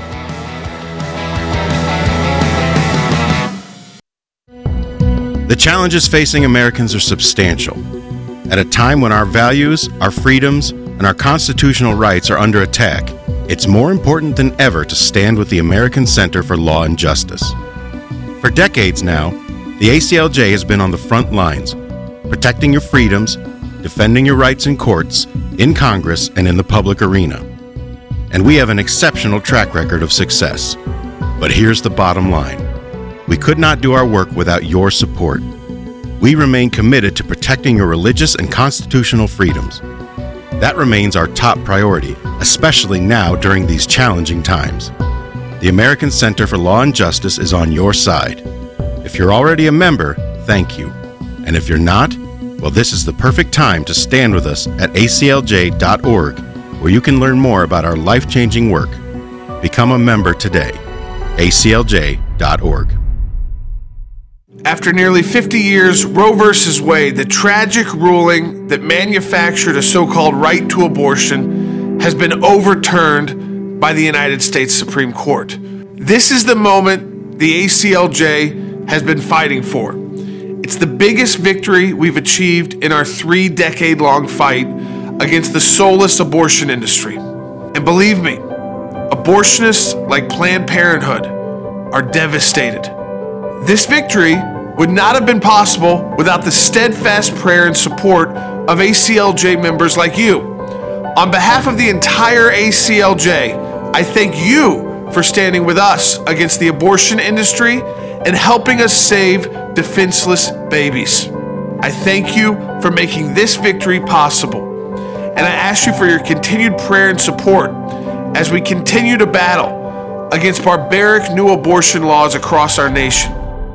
The challenges facing Americans are substantial. At a time when our values, our freedoms, and our constitutional rights are under attack, it's more important than ever to stand with the American Center for Law and Justice. For decades now, the A C L J has been on the front lines, protecting your freedoms, defending your rights in courts, in Congress, and in the public arena. And we have an exceptional track record of success. But here's the bottom line. We could not do our work without your support. We remain committed to protecting your religious and constitutional freedoms. That remains our top priority, especially now during these challenging times. The American Center for Law and Justice is on your side. If you're already a member, thank you. And if you're not, well, this is the perfect time to stand with us at A C L J dot org, where you can learn more about our life-changing work. Become a member today. A C L J dot org. After nearly fifty years, Roe versus Wade, the tragic ruling that manufactured a so-called right to abortion, has been overturned by the United States Supreme Court. This is the moment the A C L J has been fighting for. It's the biggest victory we've achieved in our three-decade-long fight against the soulless abortion industry. And believe me, abortionists like Planned Parenthood are devastated. This victory would not have been possible without the steadfast prayer and support of A C L J members like you. On behalf of the entire A C L J, I thank you for standing with us against the abortion industry and helping us save defenseless babies. I thank you for making this victory possible. And I ask you for your continued prayer and support as we continue to battle against barbaric new abortion laws across our nation.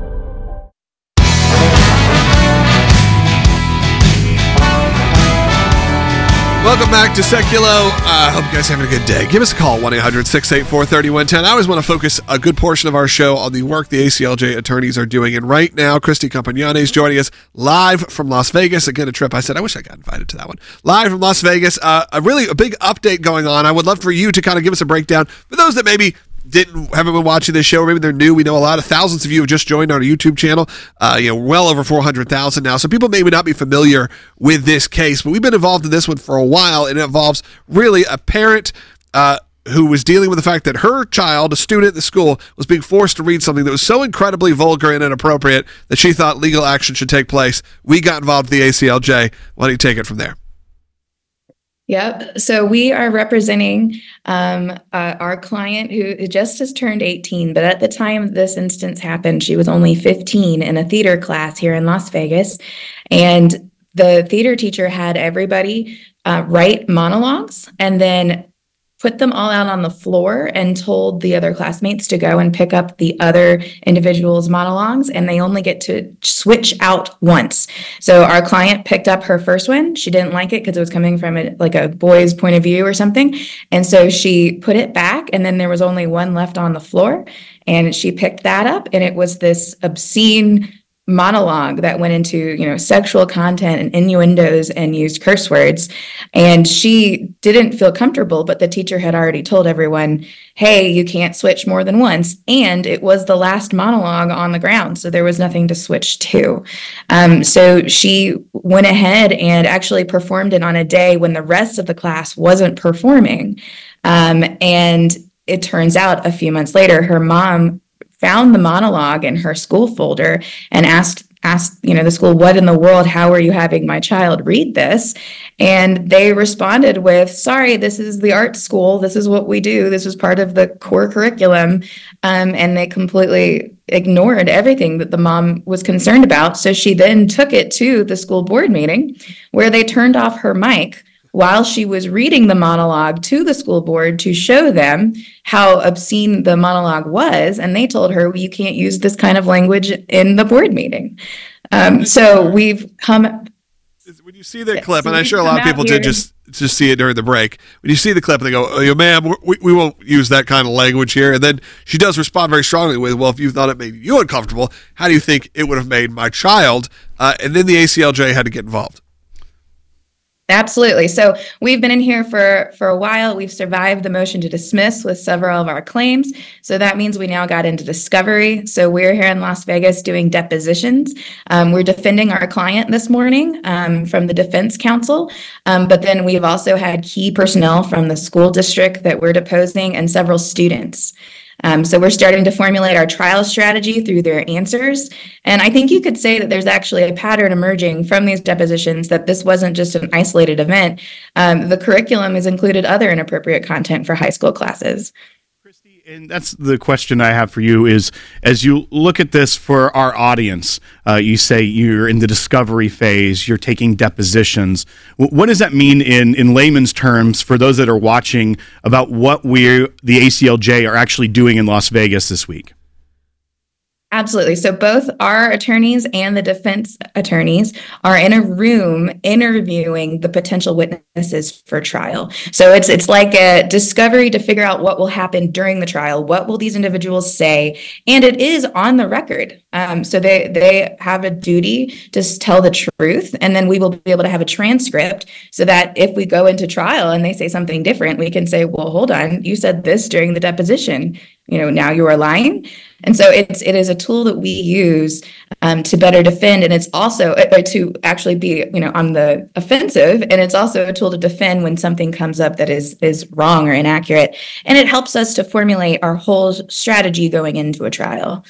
Welcome back to Seculo. I uh, hope you guys are having a good day. Give us a call, one eight hundred six eight four three one one zero. I always want to focus a good portion of our show on the work the A C L J attorneys are doing. And right now, Christy Campagnani is joining us live from Las Vegas. Again, a trip I said, I wish I got invited to that one. Live from Las Vegas. Uh, a really a big update going on. I would love for you to kind of give us a breakdown. For those that maybe didn't haven't been watching this show, or maybe they're new. We know a lot of thousands of you have just joined our YouTube channel. Uh, you know, well over four hundred thousand now. So people maybe not be familiar with this case, but we've been involved in this one for a while, and it involves really a parent uh, who was dealing with the fact that her child, a student at the school, was being forced to read something that was so incredibly vulgar and inappropriate that she thought legal action should take place. We got involved with the A C L J. Why don't you take it from there? Yep. So we are representing um, uh, our client who just has turned eighteen, but at the time this instance happened, she was only fifteen in a theater class here in Las Vegas. And the theater teacher had everybody uh, write monologues and then put them all out on the floor and told the other classmates to go and pick up the other individuals' monologues, and they only get to switch out once. So our client picked up her first one. She didn't like it because it was coming from a, like a boy's point of view or something. And so she put it back, and then there was only one left on the floor, and she picked that up, and it was this obscene monologue that went into, you know, sexual content and innuendos and used curse words. And she didn't feel comfortable, but the teacher had already told everyone, hey, you can't switch more than once. And it was the last monologue on the ground, so there was nothing to switch to. Um, so she went ahead and actually performed it on a day when the rest of the class wasn't performing. Um, and it turns out a few months later, her mom found the monologue in her school folder and asked, asked, you know, the school, what in the world, how are you having my child read this? And they responded with, sorry, this is the art school. This is what we do. This was part of the core curriculum. Um, and they completely ignored everything that the mom was concerned about. So she then took it to the school board meeting where they turned off her mic while she was reading the monologue to the school board to show them how obscene the monologue was. And they told her, well, you can't use this kind of language in the board meeting. Um, so we've come... When you see that clip, and I'm sure a lot of people did just, just see it during the break, when you see the clip and they go, oh, ma'am, we, we won't use that kind of language here. And then she does respond very strongly with, well, if you thought it made you uncomfortable, how do you think it would have made my child? Uh, and then the A C L J had to get involved. Absolutely. So we've been in here for, for a while. We've survived the motion to dismiss with several of our claims. So that means we now got into discovery. So we're here in Las Vegas doing depositions. Um, we're defending our client this morning um, from the defense counsel. Um, but then we've also had key personnel from the school district that we're deposing and several students. Um, so we're starting to formulate our trial strategy through their answers. And I think you could say that there's actually a pattern emerging from these depositions, that this wasn't just an isolated event. Um, the curriculum has included other inappropriate content for high school classes. And that's the question I have for you is, as you look at this for our audience, uh, you say you're in the discovery phase, you're taking depositions. W- what does that mean in, in layman's terms for those that are watching about what we, the A C L J, are actually doing in Las Vegas this week? Absolutely. So both our attorneys and the defense attorneys are in a room interviewing the potential witnesses for trial. So it's it's like a discovery to figure out what will happen during the trial. What will these individuals say? And it is on the record. Um, so they, they have a duty to tell the truth. And then we will be able to have a transcript so that if we go into trial and they say something different, we can say, well, hold on, you said this during the deposition. You know, now you are lying. And so it's it is a tool that we use um, to better defend, and it's also uh, to actually be, you know, on the offensive, and it's also a tool to defend when something comes up that is is wrong or inaccurate, and it helps us to formulate our whole strategy going into a trial.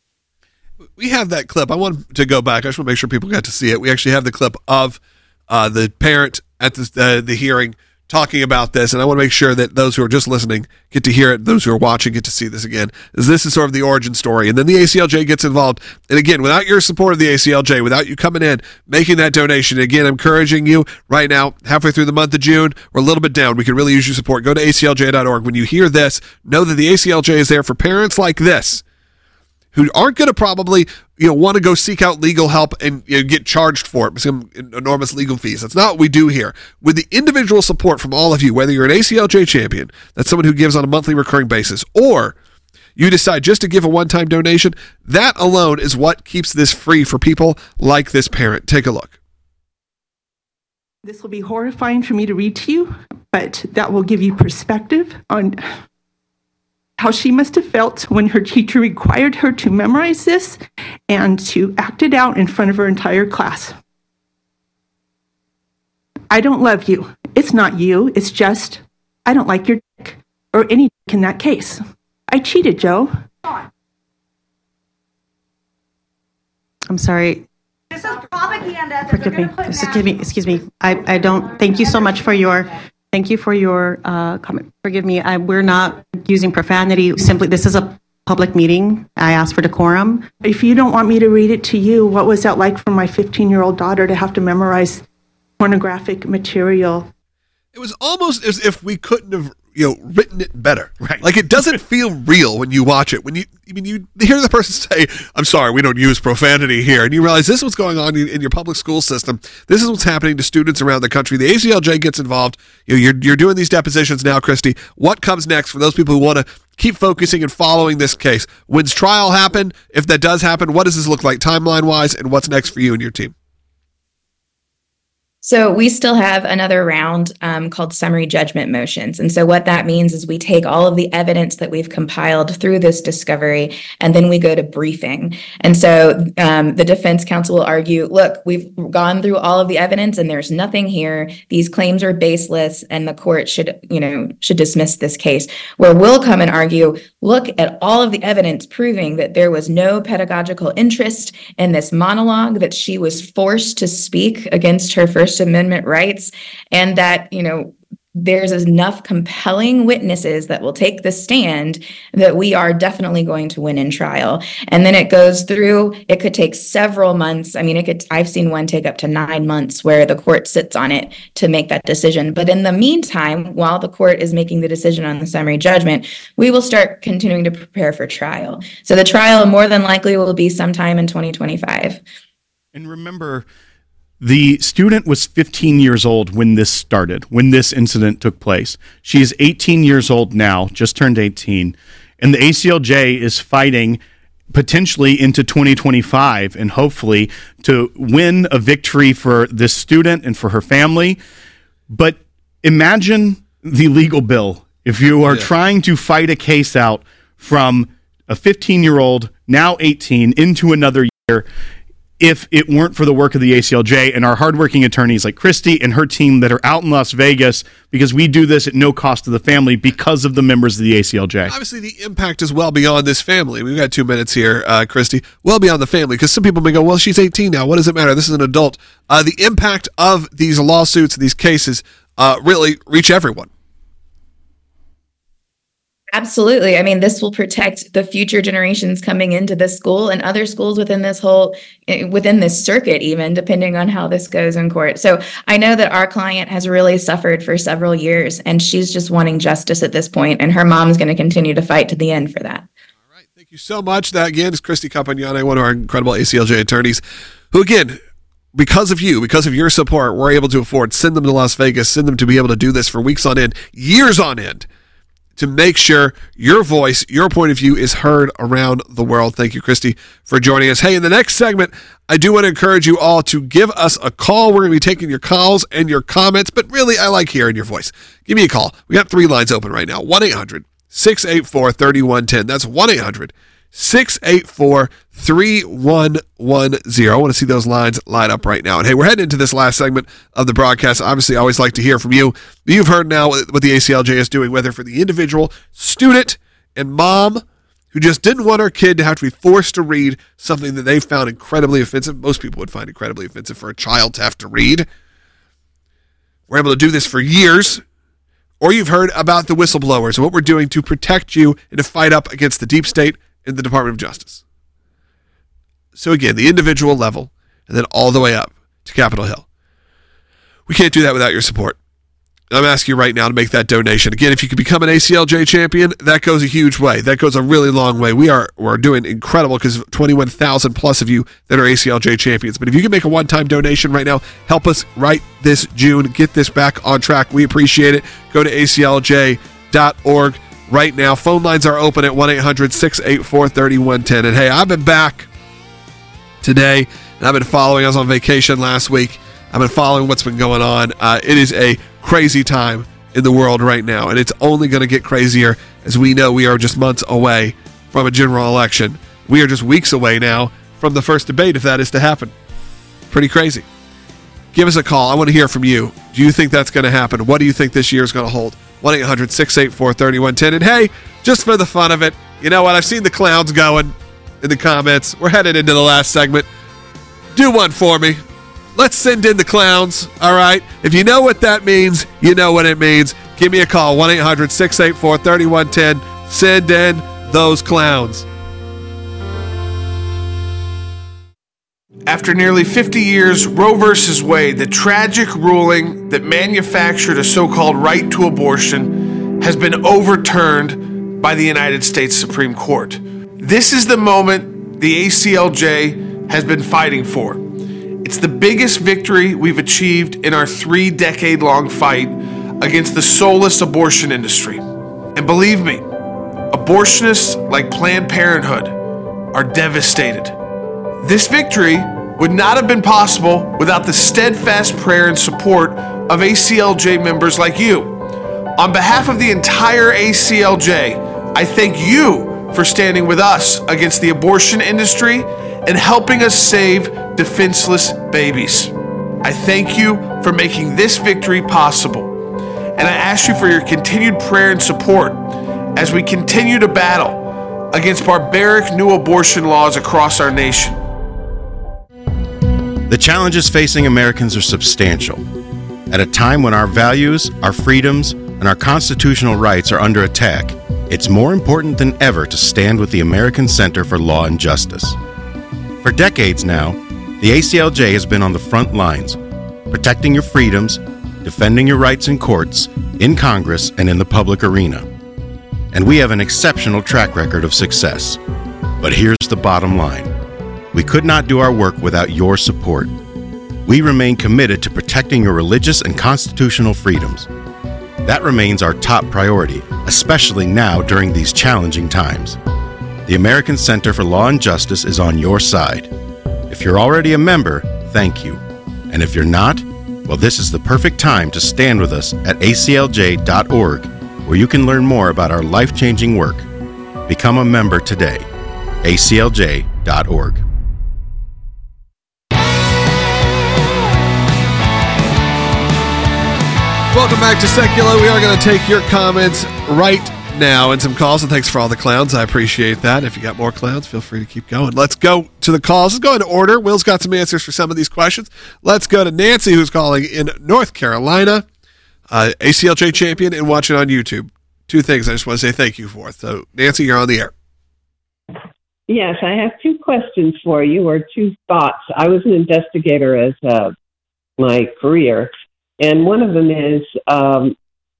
We have that clip. I want to go back. I just want to make sure people got to see it. We actually have the clip of uh, the parent at the uh, the hearing talking about this, and I want to make sure that those who are just listening get to hear it, those who are watching get to see this again, as this is sort of the origin story. And then the A C L J gets involved. And again, without your support of the A C L J, without you coming in, making that donation, again, I'm encouraging you right now, halfway through the month of June, we're a little bit down. We could really use your support. Go to A C L J dot org. When you hear this, know that the A C L J is there for parents like this, who aren't going to probably, you know, want to go seek out legal help and, you know, get charged for it, some enormous legal fees. That's not what we do here. With the individual support from all of you, whether you're an A C L J champion, that's someone who gives on a monthly recurring basis, or you decide just to give a one-time donation, that alone is what keeps this free for people like this parent. Take a look. This will be horrifying for me to read to you, but that will give you perspective on how she must have felt when her teacher required her to memorize this and to act it out in front of her entire class. I don't love you. It's not you. It's just, I don't like your dick, or any dick in that case. I cheated, Joe. I'm sorry. This is propaganda. Forgive me. Excuse me. Excuse me. I, I don't, thank you so much for your, thank you for your uh, comment. Forgive me. I, we're not using profanity. Simply, this is a public meeting. I asked for decorum. If you don't want me to read it to you, what was that like for my fifteen-year-old daughter to have to memorize pornographic material? It was almost as if we couldn't have, you know, written it better. Right. Like, it doesn't feel real when you watch it. When you, I mean, you hear the person say, I'm sorry, we don't use profanity here. And you realize this is what's going on in, in your public school system. This is what's happening to students around the country. The A C L J gets involved. You know, you're, you're doing these depositions now, Christy. What comes next for those people who want to keep focusing and following this case? When's trial happen? If that does happen, what does this look like timeline-wise? And what's next for you and your team? So we still have another round um, called summary judgment motions. And so what that means is we take all of the evidence that we've compiled through this discovery, and then we go to briefing. And so um, the defense counsel will argue, look, we've gone through all of the evidence and there's nothing here. These claims are baseless and the court should, you know, should dismiss this case. Where we'll come and argue, look at all of the evidence proving that there was no pedagogical interest in this monologue, that she was forced to speak against her First Amendment rights, and that, you know, there's enough compelling witnesses that will take the stand that we are definitely going to win in trial. And then it goes through, it could take several months. I mean, it could, I've seen one take up to nine months where the court sits on it to make that decision. But in the meantime, while the court is making the decision on the summary judgment, we will start continuing to prepare for trial. So the trial more than likely will be sometime in twenty twenty-five. And remember, the student was fifteen years old when this started, when this incident took place. She is eighteen years old now, just turned eighteen, and the A C L J is fighting potentially into twenty twenty-five and hopefully to win a victory for this student and for her family. But imagine the legal bill if you are Yeah. trying to fight a case out from a fifteen-year-old, now eighteen, into another year, if it weren't for the work of the A C L J and our hardworking attorneys like Christy and her team that are out in Las Vegas, because we do this at no cost to the family because of the members of the A C L J. Obviously, the impact is well beyond this family. We've got two minutes here, uh, Christy. Well beyond the family, because some people may go, well, she's eighteen now. What does it matter? This is an adult. Uh, the impact of these lawsuits, these cases, uh, really reach everyone. Absolutely. I mean, this will protect the future generations coming into this school and other schools within this whole, within this circuit, even depending on how this goes in court. So I know that our client has really suffered for several years, and she's just wanting justice at this point, and her mom's going to continue to fight to the end for that. All right. Thank you so much. That, again, is Christy Campagnani, one of our incredible A C L J attorneys, who, again, because of you, because of your support, we're able to afford, send them to Las Vegas, send them to be able to do this for weeks on end, years on end, to make sure your voice, your point of view is heard around the world. Thank you, Christy, for joining us. Hey, in the next segment, I do want to encourage you all to give us a call. We're going to be taking your calls and your comments, but really, I like hearing your voice. Give me a call. We got three lines open right now. one eight hundred six eight four three one one zero. That's one eight hundred six eight four three one one zero. I want to see those lines light up right now. And hey, we're heading into this last segment of the broadcast. Obviously, I always like to hear from you. You've heard now what the A C L J is doing, whether for the individual student and mom who just didn't want her kid to have to be forced to read something that they found incredibly offensive. Most people would find incredibly offensive for a child to have to read. We're able to do this for years. Or you've heard about the whistleblowers and what we're doing to protect you and to fight up against the deep state in the Department of Justice. So again, the individual level, and then all the way up to Capitol Hill. We can't do that without your support. I'm asking you right now to make that donation. Again, if you could become an A C L J champion, that goes a huge way. That goes a really long way. We are we're doing incredible because twenty-one thousand plus of you that are A C L J champions. But if you can make a one-time donation right now, help us right this June, get this back on track. We appreciate it. Go to A C L J dot org right now. Phone lines are open at one eight hundred six eight four three one one zero. And hey, I've been back today, and I've been following. I was on vacation last week. I've been following what's been going on. Uh, it is a crazy time in the world right now, and it's only going to get crazier as we know we are just months away from a general election. We are just weeks away now from the first debate, if that is to happen. Pretty crazy. Give us a call. I want to hear from you. Do you think that's going to happen? What do you think this year is going to hold? one eight hundred six eight four three one one zero. And hey, just for the fun of it, you know what? I've seen the clowns going in the comments. We're headed into the last segment. Do one for me. Let's send in the clowns, all right? If you know what that means, you know what it means. Give me a call, one eight hundred six eight four three one one zero. Send in those clowns. After nearly fifty years, Roe versus Wade, the tragic ruling that manufactured a so-called right to abortion, has been overturned by the United States Supreme Court. This is the moment the A C L J has been fighting for. It's the biggest victory we've achieved in our three-decade-long fight against the soulless abortion industry. And believe me, abortionists like Planned Parenthood are devastated. This victory would not have been possible without the steadfast prayer and support of A C L J members like you. On behalf of the entire A C L J, I thank you for standing with us against the abortion industry and helping us save defenseless babies. I thank you for making this victory possible. And I ask you for your continued prayer and support as we continue to battle against barbaric new abortion laws across our nation. The challenges facing Americans are substantial. At a time when our values, our freedoms, and our constitutional rights are under attack, it's more important than ever to stand with the American Center for Law and Justice. For decades now, the A C L J has been on the front lines, protecting your freedoms, defending your rights in courts, in Congress, and in the public arena. And we have an exceptional track record of success. But here's the bottom line. We could not do our work without your support. We remain committed to protecting your religious and constitutional freedoms. That remains our top priority, especially now during these challenging times. The American Center for Law and Justice is on your side. If you're already a member, thank you. And if you're not, Well, this is the perfect time to stand with us at A C L J dot org, where you can learn more about our life-changing work. Become a member today. A C L J dot org. Welcome back to Secular. We are going to take your comments right now and some calls, and thanks for all the clowns. I appreciate that. If you got more clowns, feel free to keep going. Let's go to the calls. Let's go in order. Will's got some answers for some of these questions. Let's go to Nancy, who's calling in North Carolina, uh, A C L J champion, and watching on YouTube. Two things I just want to say thank you for. So, Nancy, you're on the air. Yes, I have two questions for you, or two thoughts. I was an investigator as uh, my career, and one of them is, um,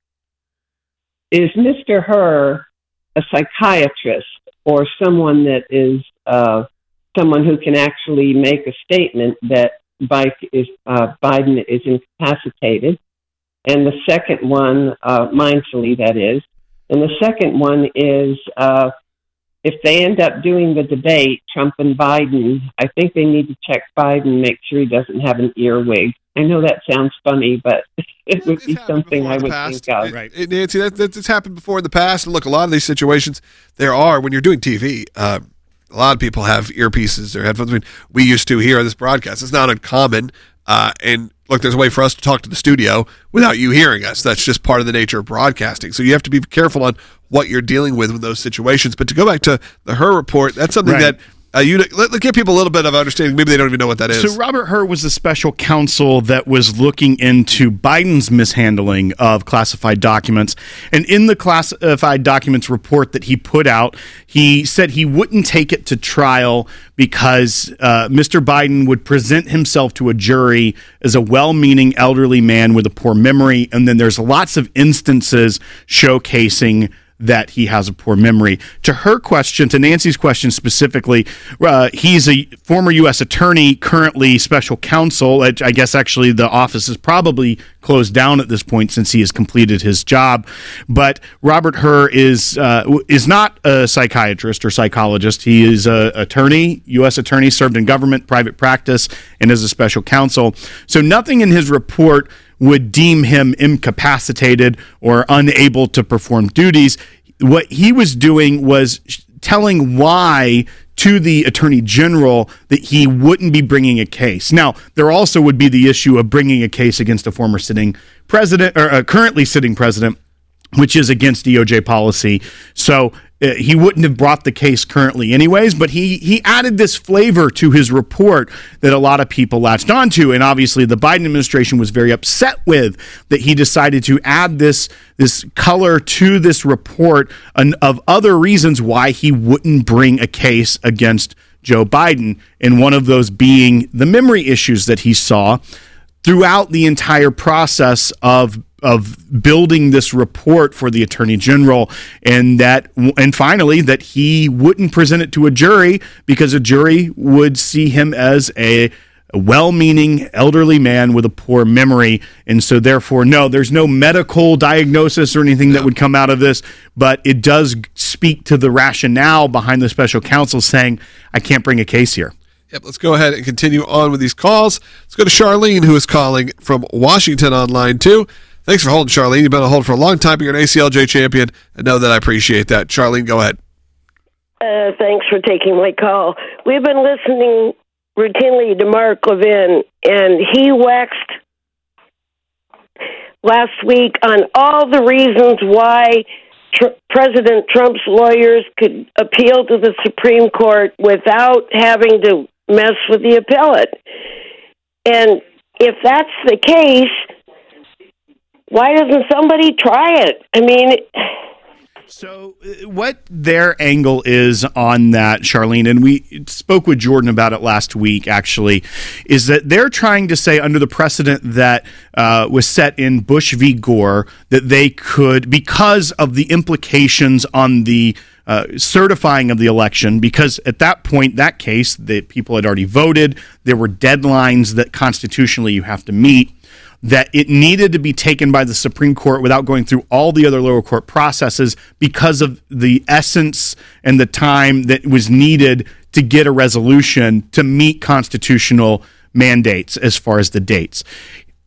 is Mister Hur a psychiatrist or someone that is uh, someone who can actually make a statement that Biden is, uh, Biden is incapacitated? And the second one, uh, mindfully that is, and the second one is uh, if they end up doing the debate, Trump and Biden, I think they need to check Biden, make sure he doesn't have an earwig. I know that sounds funny, but it would be something I would think of. Right. It, Nancy, that, that's happened before in the past. And look, a lot of these situations, there are, when you're doing T V, uh, a lot of people have earpieces or headphones. I mean, we used to here on this broadcast. It's not uncommon. Uh, and look, there's a way for us to talk to the studio without you hearing us. That's just part of the nature of broadcasting. So you have to be careful on what you're dealing with in those situations. But to go back to the Hur report, that's something Right. that Uh, you let, let give people a little bit of understanding. Maybe they don't even know what that is. So Robert Hur was the special counsel that was looking into Biden's mishandling of classified documents. And in the classified documents report that he put out, he said he wouldn't take it to trial because uh, Mister Biden would present himself to a jury as a well-meaning elderly man with a poor memory. And then there's lots of instances showcasing that he has a poor memory. To her question, to Nancy's question specifically, uh, he's a former U S attorney, currently special counsel. I guess actually the office is probably closed down at this point since he has completed his job. But Robert Hur is uh, is not a psychiatrist or psychologist. He is an attorney, U S attorney, served in government, private practice, and is a special counsel. So nothing in his report would deem him incapacitated or unable to perform duties. What he was doing was telling why to the Attorney General that he wouldn't be bringing a case. Now, there also would be the issue of bringing a case against a former sitting president, or a currently sitting president, which is against D O J policy. So uh, he wouldn't have brought the case currently anyways, but he he added this flavor to his report that a lot of people latched onto. And obviously the Biden administration was very upset with that he decided to add this this color to this report and of other reasons why he wouldn't bring a case against Joe Biden. And one of those being the memory issues that he saw throughout the entire process of of building this report for the Attorney General, and that and finally that he wouldn't present it to a jury because a jury would see him as a, a well-meaning elderly man with a poor memory. And so therefore, no, there's no medical diagnosis or anything that would come out of this, but it does speak to the rationale behind the special counsel saying, I can't bring a case here. Yep, let's go ahead and continue on with these calls. Let's go to Charlene, who is calling from Washington on line two. Thanks for holding, Charlene. You've been on hold for a long time. You're an A C L J champion, and know that I appreciate that. Charlene, go ahead. Uh, thanks for taking my call. We've been listening routinely to Mark Levin, and he waxed last week on all the reasons why tr- President Trump's lawyers could appeal to the Supreme Court without having to mess with the appellate. And if that's the case, why doesn't somebody try it? I mean... So what their angle is on that, Charlene, and we spoke with Jordan about it last week, actually, is that they're trying to say under the precedent that uh, was set in Bush v. Gore that they could, because of the implications on the uh, certifying of the election, because at that point, that case, the people had already voted, there were deadlines that constitutionally you have to meet, that it needed to be taken by the Supreme Court without going through all the other lower court processes because of the essence and the time that was needed to get a resolution to meet constitutional mandates as far as the dates.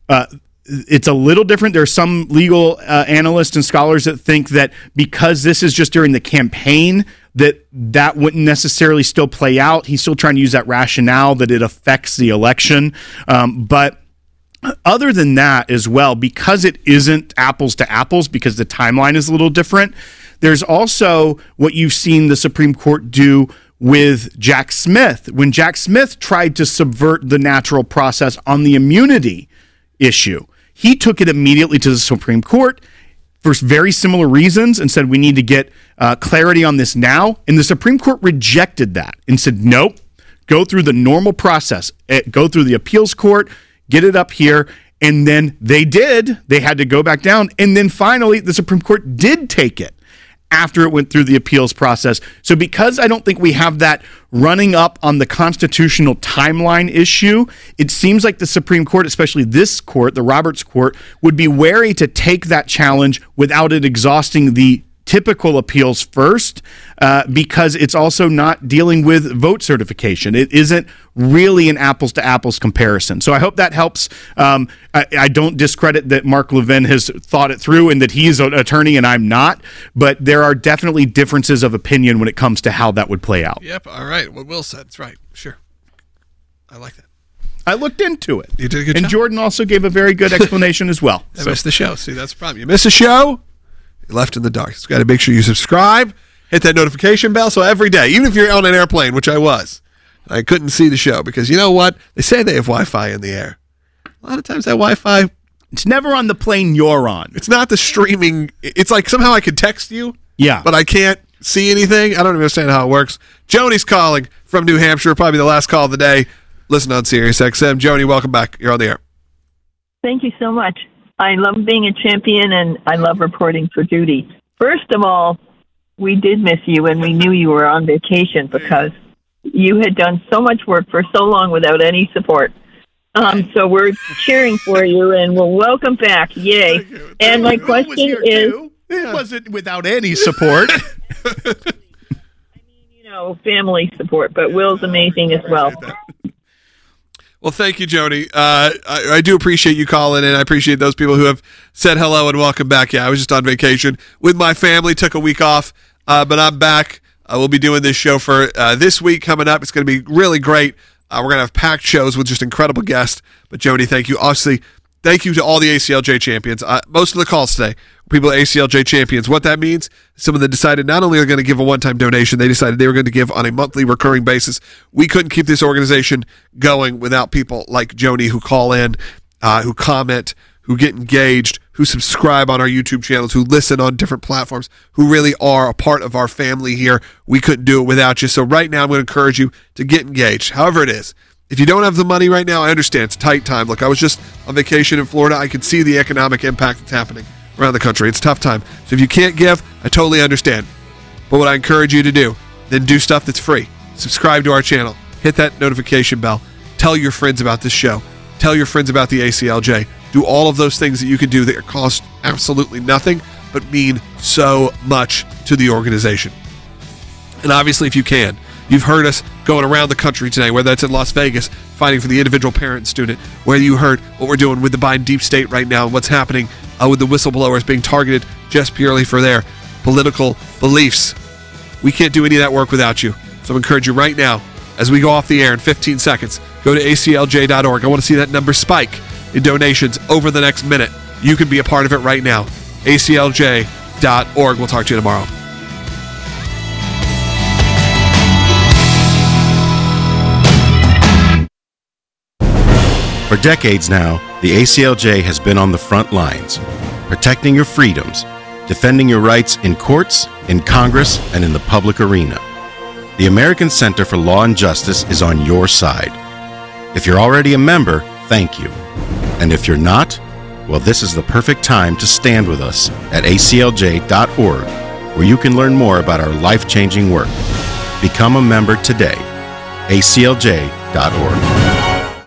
Uh, It's a little different. There are some legal uh, analysts and scholars that think that because this is just during the campaign, that that wouldn't necessarily still play out. He's still trying to use that rationale that it affects the election. Um, but other than that as well, because it isn't apples to apples, because the timeline is a little different, there's also what you've seen the Supreme Court do with Jack Smith. When Jack Smith tried to subvert the natural process on the immunity issue, he took it immediately to the Supreme Court for very similar reasons and said, we need to get uh, clarity on this now. And the Supreme Court rejected that and said, nope, go through the normal process, go through the appeals court, get it up here. And then they did. They had to go back down. And then finally, the Supreme Court did take it after it went through the appeals process. So because I don't think we have that running up on the constitutional timeline issue, it seems like the Supreme Court, especially this court, the Roberts Court, would be wary to take that challenge without it exhausting the typical appeals first, uh, because it's also not dealing with vote certification. It isn't really an apples to apples comparison. So I hope that helps. Um, I, I don't discredit that Mark Levin has thought it through and that he is an attorney and I'm not, but there are definitely differences of opinion when it comes to how that would play out. Yep. All right. What Will said. That's right. Sure. I like that. I looked into it. You did a good and job. Jordan also gave a very good explanation as well. I so. missed the show. See, that's the problem. You miss a show, you're left in the dark. So you got to make sure you subscribe, hit that notification bell. So every day, even if you're on an airplane, which I was, I couldn't see the show because you know what? They say they have Wi-Fi in the air. A lot of times that Wi-Fi, it's never on the plane you're on. It's not the streaming. It's like somehow I could text you, yeah, but I can't see anything. I don't understand how it works. Joni's calling from New Hampshire, probably the last call of the day. Listen on Sirius X M. Joni, welcome back. You're on the air. Thank you so much. I love being a champion, and I love reporting for duty. First of all, we did miss you, and we knew you were on vacation because you had done so much work for so long without any support. Um, so we're cheering for you, and we'll welcome back. Yay. Thank you. And my question is... Too. It wasn't without any support. I mean, you know, family support, but Will's amazing as well. Well, thank you, Joni. Uh, I, I do appreciate you calling in. I appreciate those people who have said hello and welcome back. Yeah, I was just on vacation with my family, took a week off, uh, but I'm back. Uh, we'll be doing this show for uh, this week coming up. It's going to be really great. Uh, we're going to have packed shows with just incredible guests. But, Joni, thank you. Obviously, thank you to all the A C L J champions. Uh, most of the calls today, people are A C L J champions. What that means, some of them decided not only are going to give a one-time donation, they decided they were going to give on a monthly recurring basis. We couldn't keep this organization going without people like Joni who call in, uh, who comment, who get engaged, who subscribe on our YouTube channels, who listen on different platforms, who really are a part of our family here. We couldn't do it without you. So right now I'm going to encourage you to get engaged, however it is. If you don't have the money right now, I understand. It's a tight time. Look, I was just on vacation in Florida. I could see the economic impact that's happening around the country. It's a tough time. So if you can't give, I totally understand. But what I encourage you to do, then do stuff that's free. Subscribe to our channel. Hit that notification bell. Tell your friends about this show. Tell your friends about the A C L J. Do all of those things that you can do that cost absolutely nothing, but mean so much to the organization. And obviously, if you can, you've heard us going around the country today, whether that's in Las Vegas, fighting for the individual parent and student, whether you heard what we're doing with the Biden deep state right now and what's happening uh, with the whistleblowers being targeted just purely for their political beliefs. We can't do any of that work without you. So I encourage you right now, as we go off the air in fifteen seconds, go to A C L J dot org. I want to see that number spike in donations over the next minute. You can be a part of it right now. A C L J dot org. We'll talk to you tomorrow. For decades now, the A C L J has been on the front lines, protecting your freedoms, defending your rights in courts, in Congress, and in the public arena. The American Center for Law and Justice is on your side. If you're already a member, thank you. And if you're not, well, this is the perfect time to stand with us at A C L J dot org, where you can learn more about our life-changing work. Become a member today. A C L J dot org.